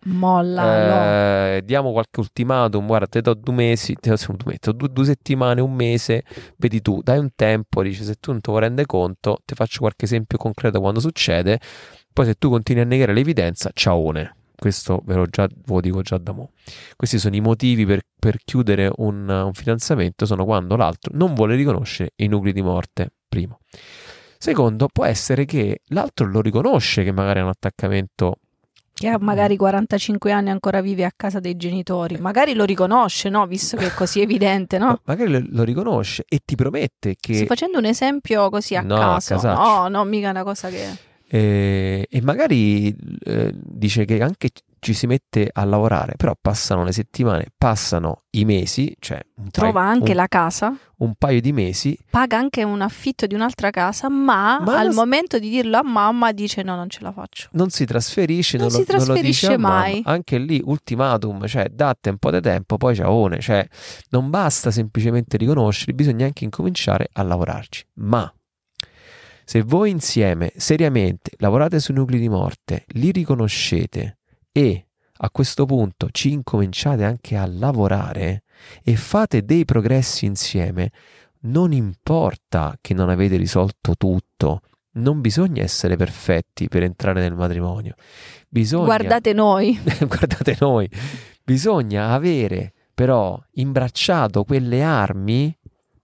molla, diamo qualche ultimatum, guarda, te do 2 mesi, te do 2 settimane, 1 mese, vedi tu, dai un tempo, dice, se tu non te lo rende conto, ti faccio qualche esempio concreto quando succede, poi se tu continui a negare l'evidenza, ciaone. Questo ve lo dico già da mo'. Questi sono i motivi per chiudere un fidanzamento, sono quando l'altro non vuole riconoscere i nuclei di morte, primo. Secondo, può essere che l'altro lo riconosce che magari ha un attaccamento, che ha magari 45 anni ancora vive a casa dei genitori, magari lo riconosce, no? Visto che è così evidente, no? Magari lo riconosce e ti promette che... Sto facendo un esempio così a caso. No, mica una cosa che... E magari dice che anche ci si mette a lavorare, però passano le settimane, passano i mesi, cioè trova anche la casa, un paio di mesi, paga anche un affitto di un'altra casa, ma al momento di dirlo a mamma dice no, non ce la faccio, non si trasferisce, non si trasferisce lo dice mai. Anche lì ultimatum, cioè date un po' di tempo, poi ciaone, cioè non basta semplicemente riconoscere, bisogna anche incominciare a lavorarci. Ma se voi insieme seriamente lavorate sui nuclei di morte, li riconoscete e a questo punto ci incominciate anche a lavorare e fate dei progressi insieme, non importa che non avete risolto tutto, non bisogna essere perfetti per entrare nel matrimonio. Guardate noi. Guardate noi. Bisogna avere però imbracciato quelle armi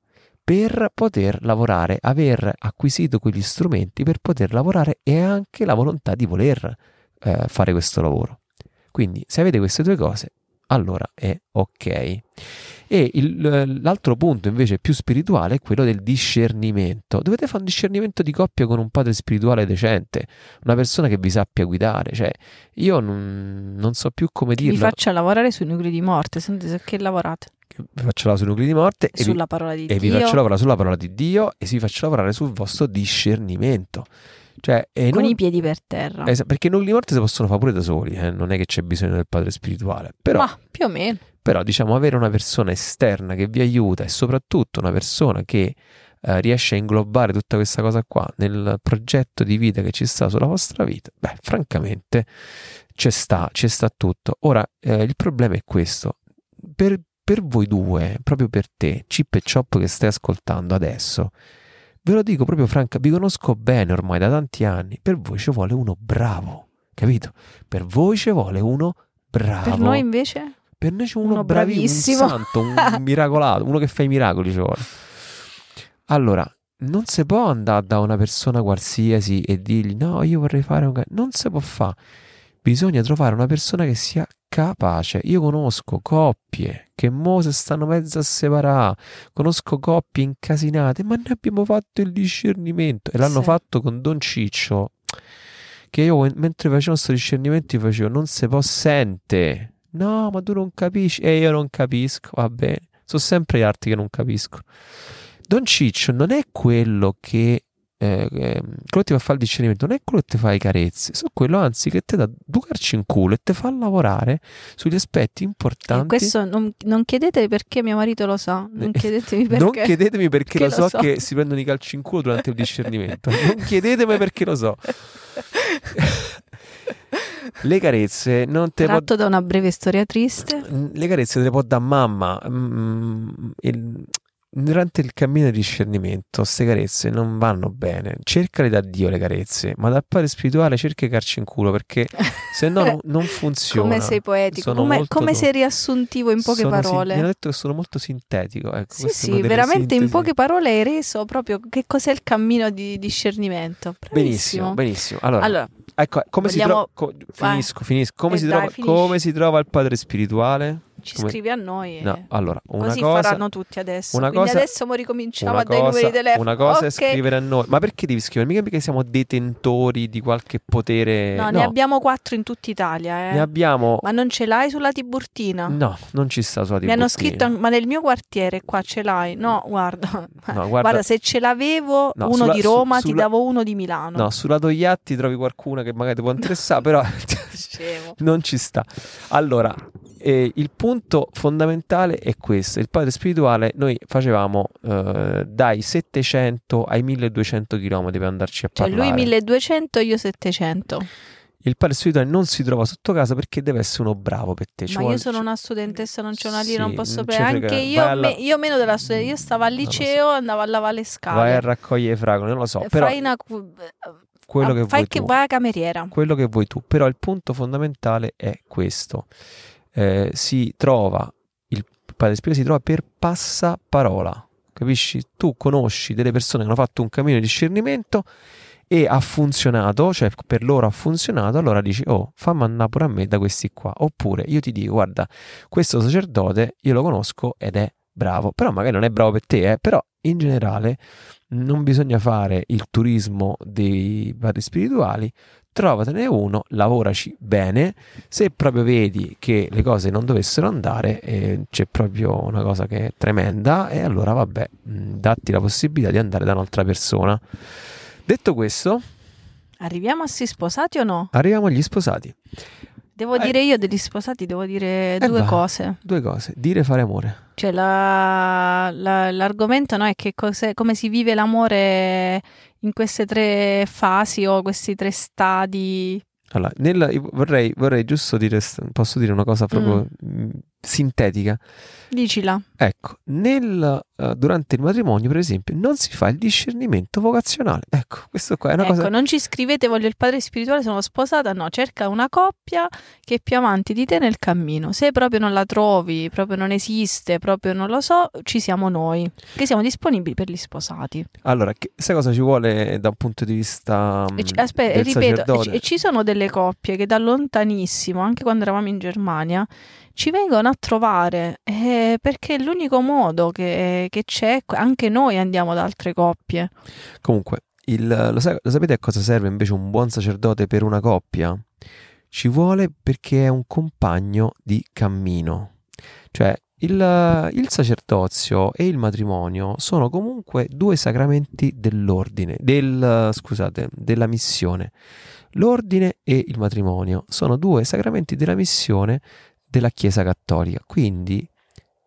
per poter lavorare, aver acquisito quegli strumenti per poter lavorare e anche la volontà di voler fare questo lavoro. Quindi se avete queste 2 cose, allora è ok. E l'altro punto invece più spirituale è quello del discernimento. Dovete fare un discernimento di coppia con un padre spirituale decente, una persona che vi sappia guidare. Cioè, io non so più come dirlo. Vi faccia lavorare sui nuclei di morte, sentite che lavorate. Vi faccio lavorare sui nuclei di morte sulla parola di Dio. Vi faccio lavorare sulla parola di Dio e vi faccio lavorare sul vostro discernimento. Cioè, con i piedi per terra. Perché i nuclei di morte si possono fare pure da soli, non è che c'è bisogno del padre spirituale. Però, ma più o meno. Però diciamo avere una persona esterna che vi aiuta e soprattutto una persona che riesce a inglobare tutta questa cosa qua nel progetto di vita che ci sta sulla vostra vita, beh, francamente ci sta tutto. Ora, il problema è questo: per voi due, proprio per te, Chip e Chop che stai ascoltando adesso, ve lo dico proprio franca, vi conosco bene ormai da tanti anni, per voi ci vuole uno bravo, capito? Per voi ci vuole uno bravo. Per noi invece? Per noi c'è uno bravissimo, un santo, un miracolato, uno che fa i miracoli ci vuole. Allora, non si può andare da una persona qualsiasi e dirgli no, io vorrei fare un... Non si può fare. Bisogna trovare una persona che sia capace. Io conosco coppie che mo si stanno mezzo a separare, conosco coppie incasinate, ma ne abbiamo fatto il discernimento e l'hanno fatto con Don Ciccio, che io mentre facevo questo discernimento io facevo non si può sente, no ma tu non capisci e io non capisco, va bene, sono sempre gli altri che non capisco. Don Ciccio non è quello che quello ti fa fare il discernimento, non è quello che ti fa i carezze, so quello anzi che ti dà due calci in culo e ti fa lavorare sugli aspetti importanti. E questo non chiedete perché, mio marito lo sa, non chiedetemi perché. Non chiedetemi perché lo so che si prendono i calci in culo durante il discernimento, non chiedetemi perché lo so. Le carezze non te tratto da una breve storia triste. Le carezze te le può dare mamma. Durante il cammino di discernimento queste carezze non vanno bene, cercale da Dio le carezze, ma dal padre spirituale cerca i calci in culo, perché se no non funziona. Come sei poetico, come sei riassuntivo in poche parole. Mi hanno detto che sono molto sintetico, ecco, sì, veramente in poche parole hai reso proprio che cos'è il cammino di discernimento. Bravissimo. Benissimo. Allora ecco, come finisco. Come si trova il padre spirituale? Ci scrivi a noi. No, allora, così faranno tutti adesso. Quindi adesso ricominciamo dai numeri di telefono. Una cosa è scrivere a noi. Ma perché devi scrivere? Mica perché siamo detentori di qualche potere. No, ne abbiamo 4 in tutta Italia. Ne abbiamo. Ma non ce l'hai sulla Tiburtina? No, non ci sta sulla Tiburtina. Mi hanno scritto, ma nel mio quartiere qua ce l'hai? No, guarda. Guarda, se ce l'avevo, uno di Roma, ti davo uno di Milano. No, sulla Togliatti trovi qualcuno che magari ti può interessare, però non ci sta. Allora, il punto fondamentale è questo: il padre spirituale noi facevamo dai 700 ai 1200 km per andarci a parlare. Lui 1200, io 700. Il padre spirituale non si trova sotto casa perché deve essere uno bravo per te. Ma io sono una studentessa, non c'è una lira, non posso anche io meno della studentessa. Io stavo al liceo, andavo a lavare le scale. Vai a raccogliere fragole, non lo so, però quello che vuoi tu. Vai a cameriera. Quello che vuoi tu, però il punto fondamentale è questo. Si trova il padre spirituale si trova per passaparola, capisci? Tu conosci delle persone che hanno fatto un cammino di discernimento e ha funzionato, cioè per loro ha funzionato, allora dici fammi andare pure a me da questi qua. Oppure io ti dico guarda, questo sacerdote io lo conosco ed è bravo, però magari non è bravo per te, però in generale non bisogna fare il turismo dei padri spirituali. Trovatene uno, lavoraci bene. Se proprio vedi che le cose non dovessero andare, c'è proprio una cosa che è tremenda, e allora vabbè, datti la possibilità di andare da un'altra persona. Detto questo, arriviamo a sti sposati o no? Arriviamo agli sposati. Devo dire io degli sposati, devo dire due cose. Due cose, dire e fare amore. Cioè l'argomento è che come si vive l'amore in queste 3 fasi o questi 3 stadi. Allora, vorrei giusto dire, posso dire una cosa proprio sintetica? Dicila. Ecco, durante il matrimonio, per esempio, non si fa il discernimento vocazionale. Ecco, questo qua è una cosa. Non ci scrivete voglio il padre spirituale, sono sposata, no, cerca una coppia che è più avanti di te nel cammino. Se proprio non la trovi, proprio non esiste, proprio non lo so, ci siamo noi, che siamo disponibili per gli sposati. Allora, sai cosa ci vuole da un punto di vista aspetta, ripeto, ci sono delle coppie che da lontanissimo, anche quando eravamo in Germania, ci vengono a trovare perché è l'unico modo che c'è. Anche noi andiamo da altre coppie. Comunque, lo sapete a cosa serve invece un buon sacerdote per una coppia? Ci vuole perché è un compagno di cammino. Cioè il sacerdozio e il matrimonio sono comunque 2 sacramenti dell'ordine, della missione. L'ordine e il matrimonio sono 2 sacramenti della missione della Chiesa Cattolica, quindi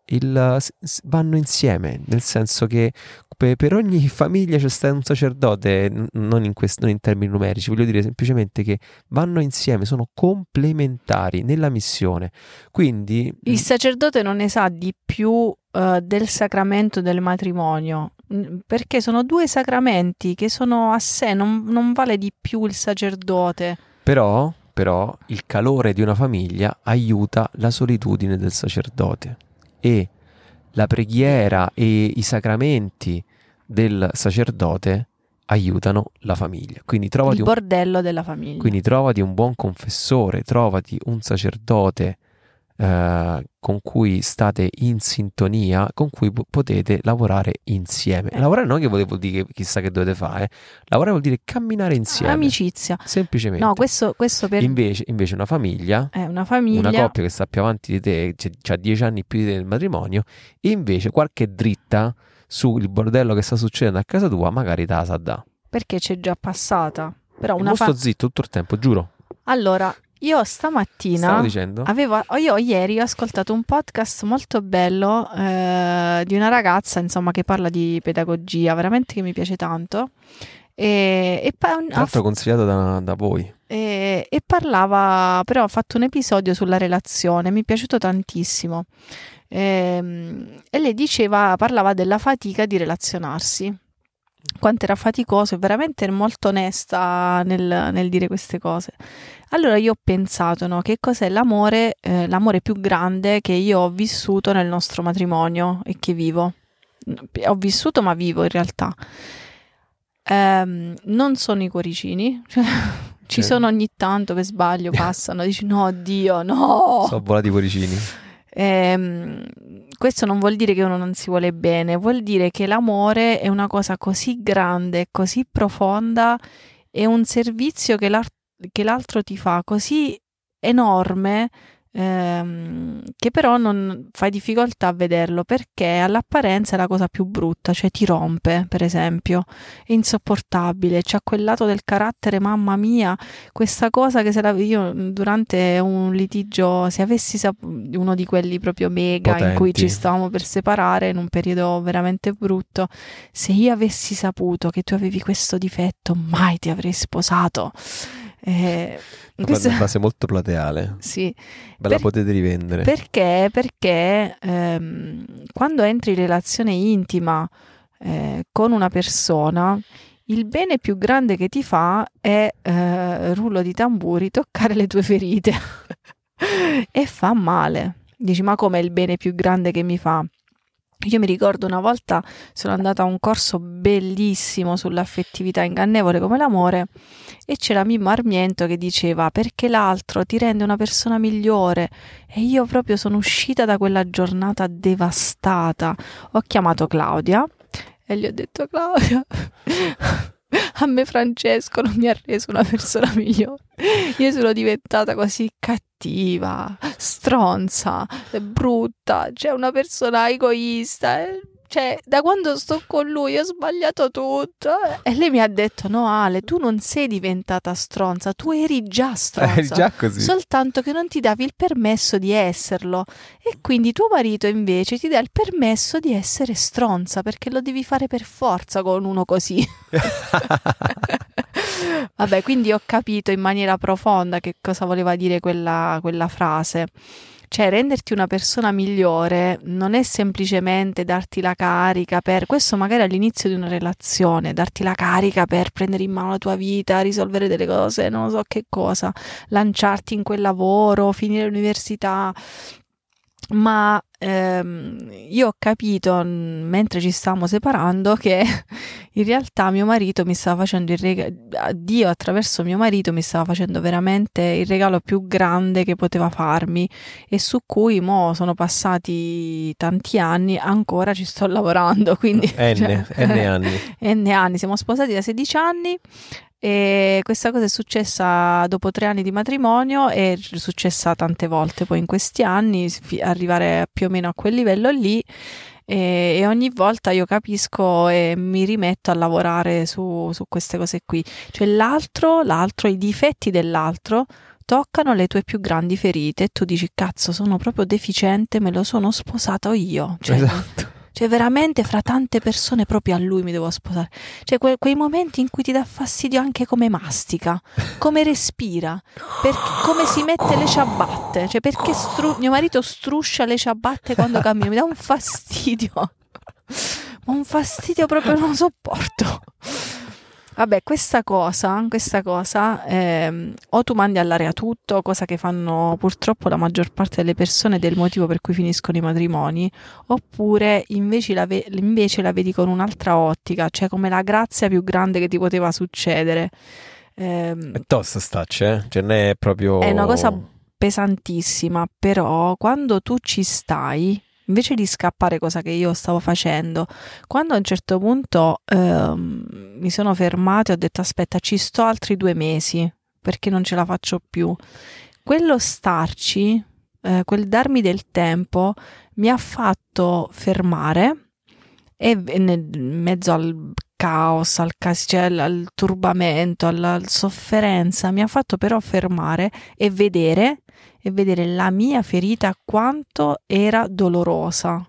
vanno insieme, nel senso che per ogni famiglia c'è stato un sacerdote, non in termini numerici, voglio dire semplicemente che vanno insieme, sono complementari nella missione. Quindi il sacerdote non ne sa di più del sacramento del matrimonio, perché sono due sacramenti che sono a sé, non vale di più il sacerdote. Però il calore di una famiglia aiuta la solitudine del sacerdote, e la preghiera e i sacramenti del sacerdote aiutano la famiglia. Quindi trovati il bordello della famiglia. Quindi trovati un buon confessore, trovati un sacerdote con cui state in sintonia, con cui potete lavorare insieme. Lavorare non che vuol dire chissà che dovete fare, lavorare vuol dire camminare insieme. Amicizia. Semplicemente. No, questo per... Invece una famiglia, una coppia che sta più avanti di te, c'ha 10 anni più di te nel matrimonio, e invece qualche dritta sul bordello che sta succedendo a casa tua magari te la sa da. Perché c'è già passata. Però sto zitto tutto il tempo, giuro. Allora, io stamattina stavo dicendo? Ieri ho ascoltato un podcast molto bello di una ragazza, insomma, che parla di pedagogia, veramente che mi piace tanto. E tra l'altro consigliato da voi. E parlava, però ha fatto un episodio sulla relazione, mi è piaciuto tantissimo. E lei parlava della fatica di relazionarsi. Quanto era faticoso, e veramente molto onesta nel dire queste cose. Allora io ho pensato, no, che cos'è l'amore più grande che io ho vissuto nel nostro matrimonio e che vivo. Ho vissuto, ma vivo in realtà. Non sono i cuoricini, cioè, ci sono ogni tanto, per sbaglio passano, dici no, Dio, no! Sono volati i cuoricini. Questo non vuol dire che uno non si vuole bene, vuol dire che l'amore è una cosa così grande, così profonda, è un servizio che l'altro ti fa così enorme, che però non fai difficoltà a vederlo, perché all'apparenza è la cosa più brutta, cioè ti rompe, per esempio, è insopportabile, c'ha quel lato del carattere, mamma mia, questa cosa che io durante un litigio, se avessi uno di quelli proprio mega potenti, in cui ci stavamo per separare in un periodo veramente brutto, se io avessi saputo che tu avevi questo difetto, mai ti avrei sposato. Una frase molto plateale. Sì. La potete rivendere. Perché quando entri in relazione intima con una persona, il bene più grande che ti fa è, rullo di tamburi, toccare le tue ferite. E fa male. Dici, ma com'è il bene più grande che mi fa? Io mi ricordo una volta sono andata a un corso bellissimo sull'affettività ingannevole come l'amore, e c'era Mimmo Armiento che diceva perché l'altro ti rende una persona migliore, e io proprio sono uscita da quella giornata devastata. Ho chiamato Claudia e gli ho detto: Claudia, a me Francesco non mi ha reso una persona migliore, io sono diventata così cattiva, stronza, brutta, cioè una persona egoista, cioè da quando sto con lui ho sbagliato tutto. E lei mi ha detto: no Ale, tu non sei diventata stronza, tu eri già stronza, eri già così, soltanto che non ti davi il permesso di esserlo, e quindi tuo marito invece ti dà il permesso di essere stronza, perché lo devi fare per forza con uno così. Vabbè, quindi ho capito in maniera profonda che cosa voleva dire quella frase. Cioè, renderti una persona migliore non è semplicemente darti la carica per, questo magari all'inizio di una relazione, darti la carica per prendere in mano la tua vita, risolvere delle cose, non so che cosa, lanciarti in quel lavoro, finire l'università. Ma io ho capito mentre ci stavamo separando che in realtà mio marito mi stava facendo Dio attraverso mio marito mi stava facendo veramente il regalo più grande che poteva farmi, e su cui mo sono passati tanti anni, ancora ci sto lavorando, quindi N anni, siamo sposati da 16 anni. E questa cosa è successa dopo 3 anni di matrimonio, è successa tante volte poi in questi anni, arrivare più o meno a quel livello lì, e ogni volta io capisco e mi rimetto a lavorare su queste cose qui. Cioè l'altro, i difetti dell'altro toccano le tue più grandi ferite e tu dici cazzo, sono proprio deficiente, me lo sono sposato io. Esatto. Cioè veramente fra tante persone proprio a lui mi devo sposare. Cioè quei momenti in cui ti dà fastidio anche come mastica, come respira, come si mette le ciabatte. Cioè perché mio marito struscia le ciabatte quando cammina, mi dà un fastidio. Un fastidio proprio non lo sopporto. Vabbè, questa cosa, o tu mandi all'aria tutto, cosa che fanno purtroppo la maggior parte delle persone, del motivo per cui finiscono i matrimoni, oppure invece la vedi con un'altra ottica, cioè come la grazia più grande che ti poteva succedere. È tosta cioè non è proprio... È una cosa pesantissima, però quando tu ci stai... Invece di scappare, cosa che io stavo facendo, quando a un certo punto mi sono fermata e ho detto aspetta, ci sto altri 2 mesi perché non ce la faccio più. Quello starci, quel darmi del tempo mi ha fatto fermare e in mezzo al caos, al turbamento, alla sofferenza, mi ha fatto però fermare e vedere la mia ferita quanto era dolorosa.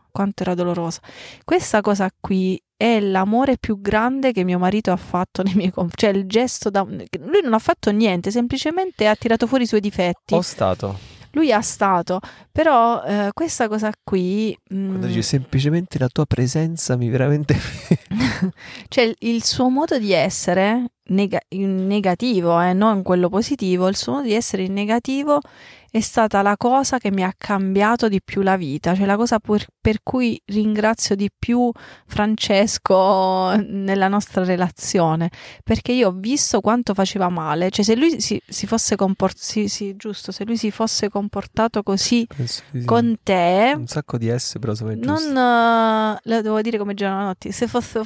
Questa cosa qui è l'amore più grande che mio marito ha fatto nei miei confronti. Cioè il gesto lui non ha fatto niente, semplicemente ha tirato fuori i suoi difetti. Lui ha stato, però questa cosa qui... Quando dici semplicemente la tua presenza mi veramente... Cioè il suo modo di essere negativo, non quello positivo, il suo modo di essere in negativo è stata la cosa che mi ha cambiato di più la vita, cioè la cosa per cui ringrazio di più Francesco nella nostra relazione, perché io ho visto quanto faceva male, cioè se lui si fosse giusto, se lui si fosse comportato così con te, un sacco di S però se è giusto. Non lo devo dire come Giovanotti, se fosse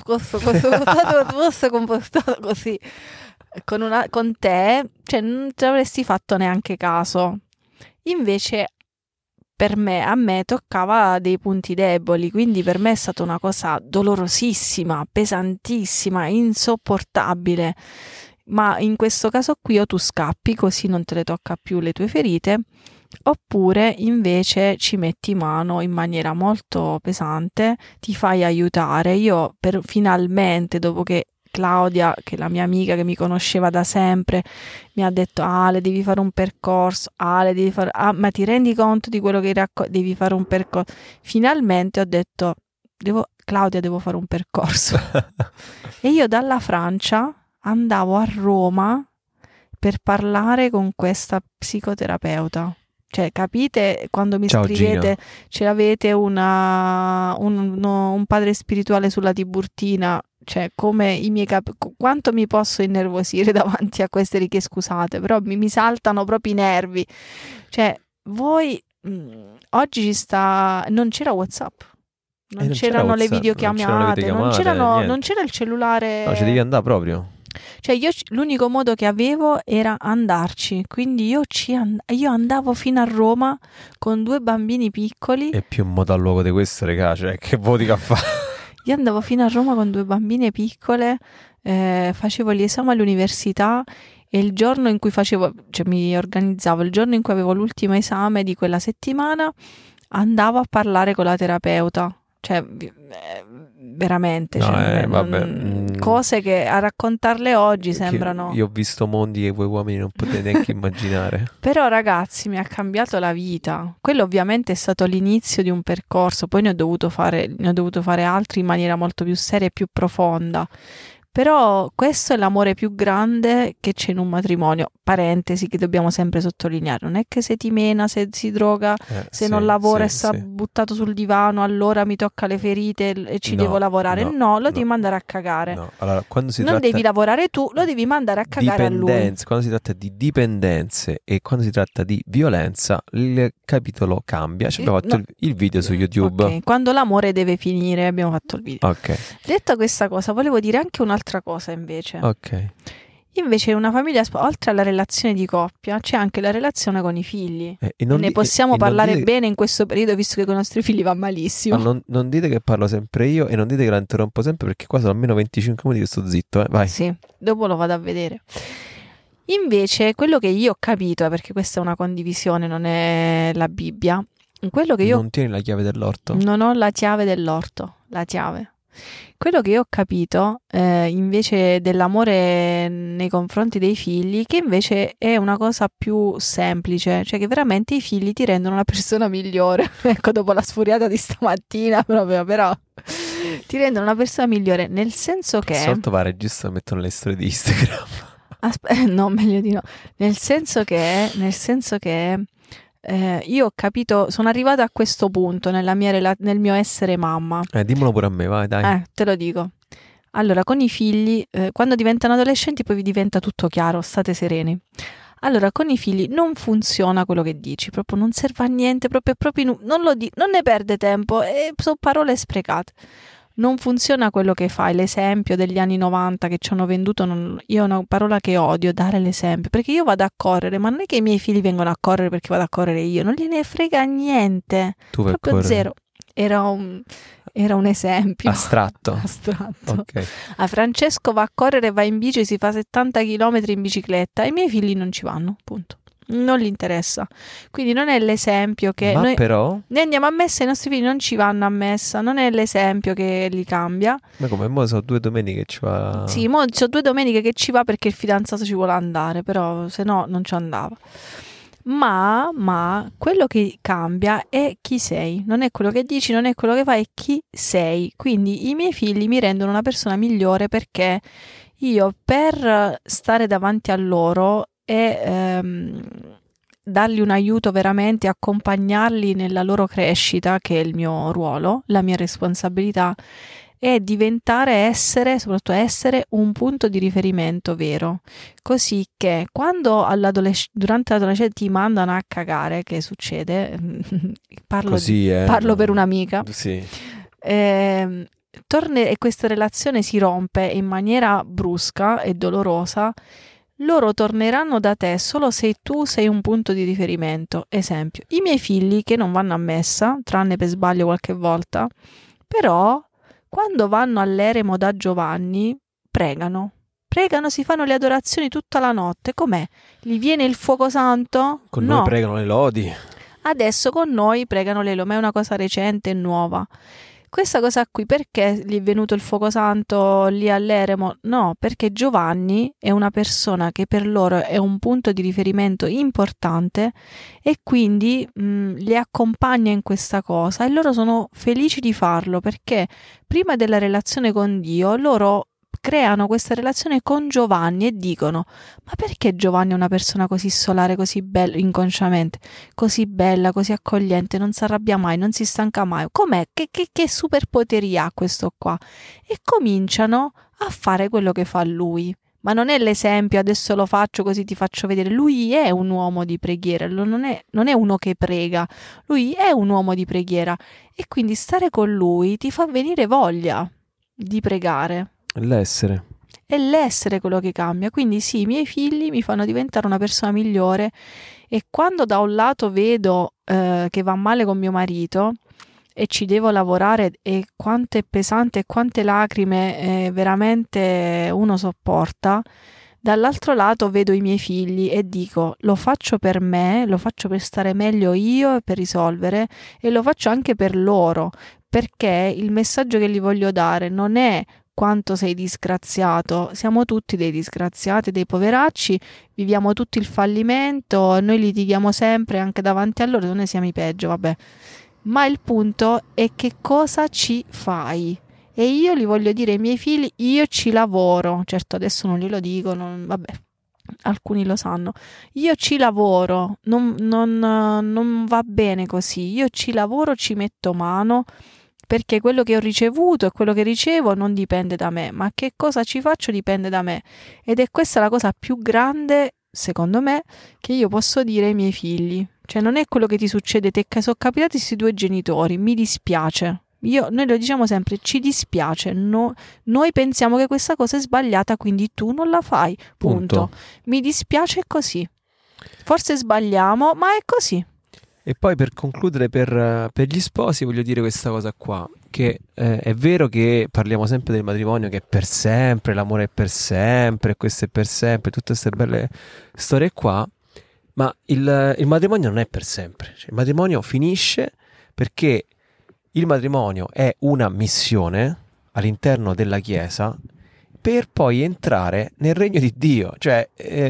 comportato così con te, cioè non ci avresti fatto neanche caso. Invece a me toccava dei punti deboli, quindi per me è stata una cosa dolorosissima, pesantissima, insopportabile. Ma in questo caso qui o tu scappi, così non te le tocca più le tue ferite, oppure invece ci metti mano in maniera molto pesante, ti fai aiutare. Io finalmente, dopo che Claudia, che è la mia amica che mi conosceva da sempre, mi ha detto Ale devi fare un percorso, Ale devi fare, ma ti rendi conto di quello che devi fare un percorso. Finalmente ho detto Claudia devo fare un percorso. E io dalla Francia andavo a Roma per parlare con questa psicoterapeuta. Cioè, capite, quando mi scrivete, ce l'avete un padre spirituale sulla Tiburtina, cioè come i miei quanto mi posso innervosire davanti a queste richieste, scusate, però mi saltano proprio i nervi. Cioè, voi oggi non c'era WhatsApp. Non c'erano le videochiamate, non c'era il cellulare. No, ci devi andare proprio. Cioè l'unico modo che avevo era andarci, quindi io andavo fino a Roma con 2 bambini piccoli. E più un modo al luogo di questo, regà, cioè che vodka fa? Io andavo fino a Roma con 2 bambine piccole, facevo gli esami all'università e il giorno in cui mi organizzavo, il giorno in cui avevo l'ultimo esame di quella settimana, andavo a parlare con la terapeuta. Cioè, veramente, cose che a raccontarle oggi sembrano... Io ho visto mondi che voi uomini non potete neanche immaginare. Però ragazzi, mi ha cambiato la vita. Quello ovviamente è stato l'inizio di un percorso, poi ne ho dovuto fare altri in maniera molto più seria e più profonda. Però questo è l'amore più grande che c'è in un matrimonio. Parentesi che dobbiamo sempre sottolineare: non è che se ti mena, se si droga, se non lavora e sta buttato sul divano, allora mi tocca le ferite e devo lavorare. No, devi mandare a cagare. No. Allora, devi lavorare tu, lo devi mandare a cagare a lui. Quando si tratta di dipendenze e quando si tratta di violenza, il capitolo cambia. Abbiamo fatto il video su YouTube. Okay. Quando l'amore deve finire, abbiamo fatto il video. Ok. Detto questa cosa, volevo dire anche un'altra cosa invece. Ok. Invece in una famiglia, oltre alla relazione di coppia, c'è anche la relazione con i figli. E ne possiamo parlare bene in questo periodo, visto che con i nostri figli va malissimo. Non dite che parlo sempre io e non dite che la interrompo sempre, perché qua sono almeno 25 minuti che sto zitto. Vai. Sì, dopo lo vado a vedere. Invece, quello che io ho capito, perché questa è una condivisione, non è la Bibbia, quello che io... Non tieni la chiave dell'orto? Non ho la chiave dell'orto, la chiave. Quello che io ho capito invece dell'amore nei confronti dei figli, che invece è una cosa più semplice, cioè che veramente i figli ti rendono una persona migliore. Ecco, dopo la sfuriata di stamattina proprio, però ti rendono una persona migliore, nel senso che... Sotto va registro, mettono le storie di Instagram. No, meglio di no. Nel senso che io ho capito, sono arrivata a questo punto nel mio essere mamma. Dimmelo pure a me, vai, dai. Te lo dico. Allora, con i figli, quando diventano adolescenti poi vi diventa tutto chiaro, state sereni. Allora, con i figli non funziona quello che dici, proprio non serve a niente, proprio non ne perde tempo, sono parole sprecate. Non funziona quello che fai, l'esempio degli anni 90 che ci hanno venduto, io ho una parola che odio, dare l'esempio, perché io vado a correre, ma non è che i miei figli vengono a correre perché vado a correre io, non gliene frega niente, tu vai proprio a correre. Zero. Era un esempio. Astratto. Okay. Francesco va a correre, va in bici, si fa 70 km in bicicletta, i miei figli non ci vanno, punto. Non gli interessa, quindi non è l'esempio che noi andiamo a messa e i nostri figli non ci vanno a messa, non è l'esempio che li cambia. Ma come, mo sono 2 domeniche che ci va? Sì, mo sono 2 domeniche che ci va perché il fidanzato ci vuole andare, però se no non ci andava. Ma quello che cambia è chi sei, non è quello che dici, non è quello che fai, è chi sei. Quindi i miei figli mi rendono una persona migliore perché io, per stare davanti a loro e dargli un aiuto veramente, accompagnarli nella loro crescita, che è il mio ruolo, la mia responsabilità, è soprattutto essere un punto di riferimento vero, così che quando durante l'adolescenza ti mandano a cagare, che succede, parlo per un'amica, sì. E questa relazione si rompe in maniera brusca e dolorosa, loro torneranno da te solo se tu sei un punto di riferimento. Esempio, i miei figli che non vanno a messa, tranne per sbaglio qualche volta, però quando vanno all'eremo da Giovanni pregano, si fanno le adorazioni tutta la notte. Com'è? Gli viene il fuoco santo? Con noi pregano le lodi. Adesso con noi pregano le lodi, ma è una cosa recente e nuova. Questa cosa qui, perché gli è venuto il fuoco santo lì all'eremo? No, perché Giovanni è una persona che per loro è un punto di riferimento importante e quindi li accompagna in questa cosa, e loro sono felici di farlo perché prima della relazione con Dio loro creano questa relazione con Giovanni e dicono: ma perché Giovanni è una persona così solare, così bella, inconsciamente, così bella, così accogliente, non si arrabbia mai, non si stanca mai, com'è? Che superpoteri ha questo qua? E cominciano a fare quello che fa lui. Ma non è l'esempio, adesso lo faccio così ti faccio vedere. Lui è un uomo di preghiera, non è uno che prega, lui è un uomo di preghiera, e quindi stare con lui ti fa venire voglia di pregare. L'essere. È l'essere quello che cambia. Quindi sì, i miei figli mi fanno diventare una persona migliore, e quando da un lato vedo che va male con mio marito e ci devo lavorare, e quanto è pesante e quante lacrime veramente uno sopporta, dall'altro lato vedo i miei figli e dico: lo faccio per me, lo faccio per stare meglio io e per risolvere, e lo faccio anche per loro, perché il messaggio che gli voglio dare non è quanto sei disgraziato, siamo tutti dei disgraziati, dei poveracci, viviamo tutti il fallimento, noi litighiamo sempre anche davanti a loro, noi siamo i peggio, vabbè. Ma il punto è che cosa ci fai? E io gli voglio dire ai miei figli: io ci lavoro. Certo, adesso non glielo dico, vabbè, alcuni lo sanno. Io ci lavoro, non va bene così. Io ci lavoro, ci metto mano, perché quello che ho ricevuto e quello che ricevo non dipende da me, ma che cosa ci faccio dipende da me. Ed è questa la cosa più grande, secondo me, che io posso dire ai miei figli. Cioè, non è quello che ti succede te, che sono capitati questi 2 genitori, mi dispiace. Noi lo diciamo sempre, ci dispiace, noi pensiamo che questa cosa è sbagliata, quindi tu non la fai, punto. Mi dispiace, è così. Forse sbagliamo, ma è così. E poi, per concludere, per gli sposi voglio dire questa cosa qua. che è vero che parliamo sempre del matrimonio che è per sempre, l'amore è per sempre, questo è per sempre, tutte queste belle storie qua, ma il matrimonio non è per sempre. Cioè, il matrimonio finisce perché il matrimonio è una missione all'interno della Chiesa per poi entrare nel regno di Dio. Cioè,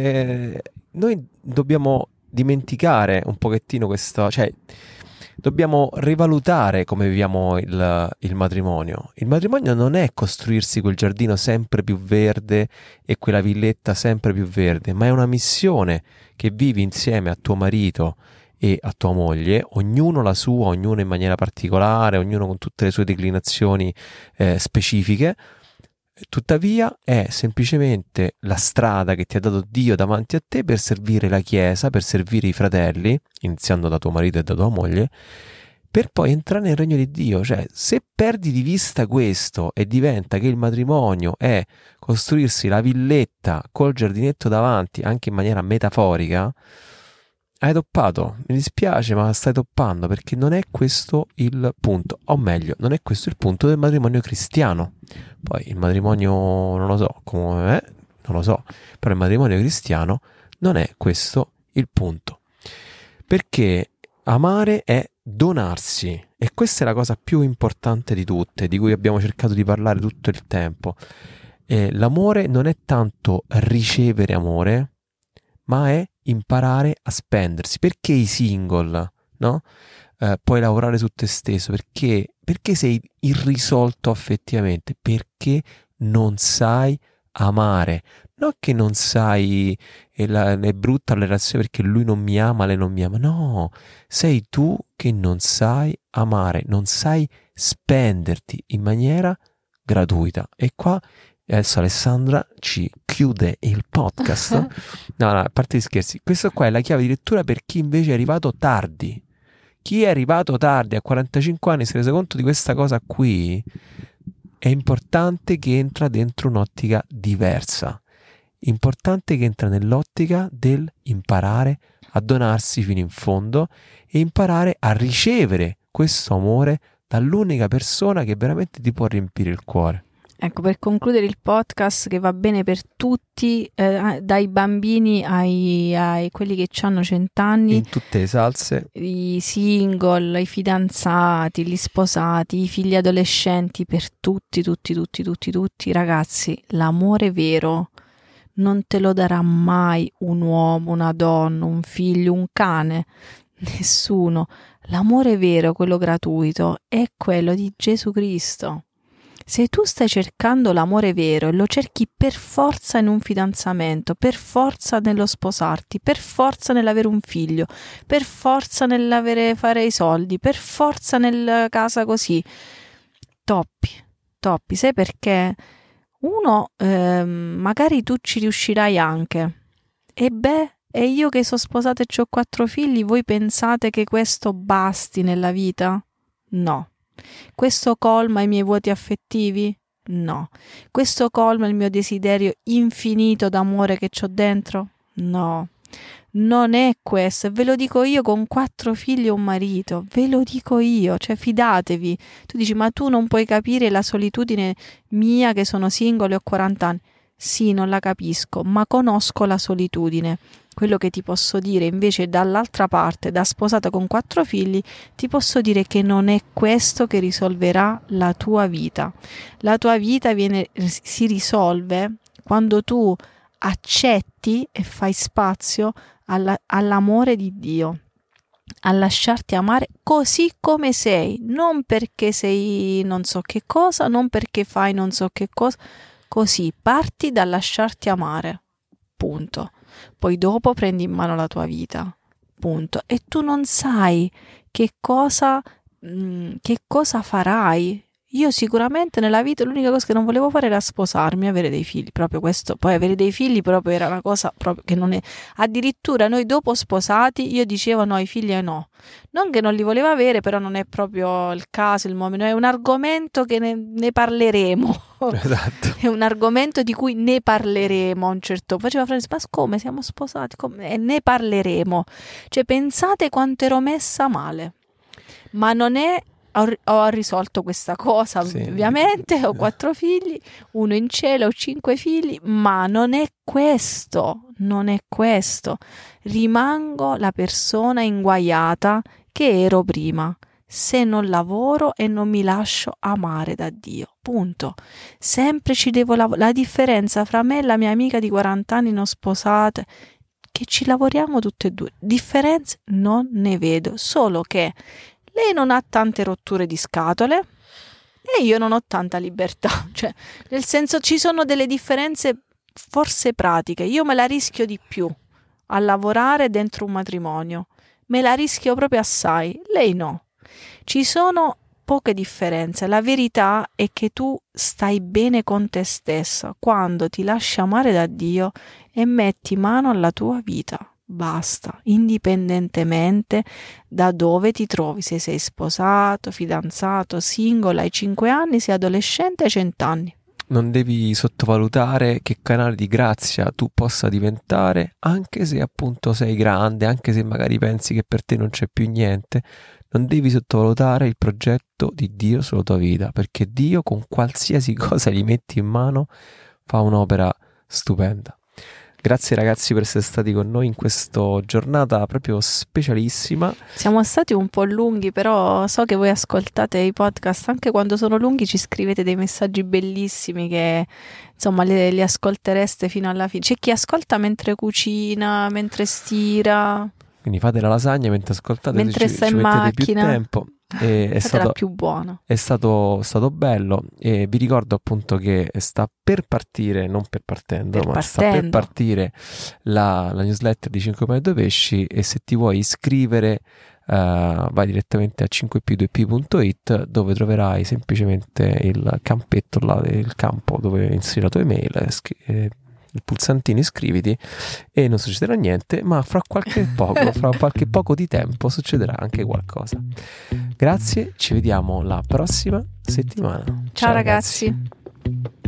noi dobbiamo dimenticare un pochettino questo, cioè dobbiamo rivalutare come viviamo il matrimonio. Il matrimonio non è costruirsi quel giardino sempre più verde e quella villetta sempre più verde, ma è una missione che vivi insieme a tuo marito e a tua moglie, ognuno la sua, ognuno in maniera particolare, ognuno con tutte le sue declinazioni specifiche. Tuttavia è semplicemente la strada che ti ha dato Dio davanti a te per servire la Chiesa, per servire i fratelli, iniziando da tuo marito e da tua moglie, per poi entrare nel regno di Dio. Cioè, se perdi di vista questo e diventa che il matrimonio è costruirsi la villetta col giardinetto davanti, anche in maniera metaforica, hai toppato. Mi dispiace, ma stai toppando, perché non è questo il punto, o meglio, non è questo il punto del matrimonio cristiano. Poi il matrimonio, non lo so come è, non lo so, però il matrimonio cristiano non è questo il punto, perché amare è donarsi, e questa è la cosa più importante di tutte, di cui abbiamo cercato di parlare tutto il tempo. L'amore non è tanto ricevere amore, ma è imparare a spendersi. Perché i single, no? Puoi lavorare su te stesso, perché sei irrisolto affettivamente, perché non sai amare. Non che non sai, è brutta la relazione perché lui non mi ama, lei non mi ama. No, sei tu che non sai amare, non sai spenderti in maniera gratuita. E qua adesso Alessandra ci chiude il podcast. No, a parte gli scherzi, questa qua è la chiave di lettura per chi invece è arrivato tardi. Chi è arrivato tardi a 45 anni si è reso conto di questa cosa qui. È importante che entra dentro un'ottica diversa. Importante che entra nell'ottica del imparare a donarsi fino in fondo e imparare a ricevere questo amore dall'unica persona che veramente ti può riempire il cuore. Ecco, per concludere il podcast, che va bene per tutti, dai bambini ai quelli che hanno 100 anni. In tutte le salse. I single, i fidanzati, gli sposati, i figli adolescenti, per tutti, ragazzi, l'amore vero non te lo darà mai un uomo, una donna, un figlio, un cane, nessuno. L'amore vero, quello gratuito, è quello di Gesù Cristo. Se tu stai cercando l'amore vero e lo cerchi per forza in un fidanzamento, per forza nello sposarti, per forza nell'avere un figlio, per forza fare i soldi, per forza nella casa così, toppi. Sai perché? Uno, magari tu ci riuscirai anche. E io che sono sposata e ho 4 figli, voi pensate che questo basti nella vita? No. Questo colma i miei vuoti affettivi? No. Questo colma il mio desiderio infinito d'amore che c'ho dentro? No. Non è questo, e ve lo dico io con 4 figli e un marito, ve lo dico io, cioè fidatevi. Tu dici, ma tu non puoi capire la solitudine mia che sono single e ho 40 anni. Sì, non la capisco, ma conosco la solitudine. Quello che ti posso dire invece dall'altra parte, da sposata con 4 figli, ti posso dire che non è questo che risolverà la tua vita. La tua vita si risolve quando tu accetti e fai spazio all'amore di Dio, a lasciarti amare così come sei, non perché sei non so che cosa, non perché fai non so che cosa, così parti dal lasciarti amare, punto. Poi dopo prendi in mano la tua vita, punto. E tu non sai che cosa farai. Io sicuramente nella vita l'unica cosa che non volevo fare era sposarmi, avere dei figli, proprio questo. Poi avere dei figli proprio era una cosa proprio che non è. Addirittura noi dopo sposati io dicevo no, i figli no. Non che non li volevo avere, però non è proprio il caso, il momento. È un argomento che ne parleremo. Esatto. È un argomento di cui ne parleremo a un certo punto. Faceva Francesco, ma come siamo sposati? E ne parleremo. Cioè pensate quanto ero messa male. Ma non è ho risolto questa cosa, ovviamente, ho 4 figli, uno in cielo, ho 5 figli, ma non è questo, rimango la persona inguaiata che ero prima, se non lavoro e non mi lascio amare da Dio, punto. Sempre ci devo lavorare. La differenza fra me e la mia amica di 40 anni non sposate, che ci lavoriamo tutte e due, differenze non ne vedo, solo che lei non ha tante rotture di scatole e io non ho tanta libertà, cioè nel senso ci sono delle differenze forse pratiche, io me la rischio di più a lavorare dentro un matrimonio, me la rischio proprio assai, lei no, ci sono poche differenze, la verità è che tu stai bene con te stessa quando ti lasci amare da Dio e metti mano alla tua vita. Basta, indipendentemente da dove ti trovi, se sei sposato, fidanzato, single, hai 5 anni, sei adolescente, hai 100 anni. Non devi sottovalutare che canale di grazia tu possa diventare, anche se appunto sei grande, anche se magari pensi che per te non c'è più niente. Non devi sottovalutare il progetto di Dio sulla tua vita, perché Dio con qualsiasi cosa gli metti in mano fa un'opera stupenda. Grazie ragazzi per essere stati con noi in questa giornata proprio specialissima. Siamo stati un po' lunghi, però so che voi ascoltate i podcast, anche quando sono lunghi ci scrivete dei messaggi bellissimi che insomma li ascoltereste fino alla fine. C'è chi ascolta mentre cucina, mentre stira. Quindi fate la lasagna mentre ascoltate, mentre stai in mettete più macchina. tempo. È stato più buono. È stato bello e vi ricordo appunto che sta per partire, non per partendo, ma sta per partire la newsletter di 5 pane e 2 pesci, e se ti vuoi iscrivere vai direttamente a 5p2p.it, dove troverai semplicemente il campetto là, il campo dove inserire la tua email, il pulsantino iscriviti e non succederà niente, ma fra qualche poco di tempo succederà anche qualcosa. Grazie, ci vediamo la prossima settimana. Ciao ragazzi.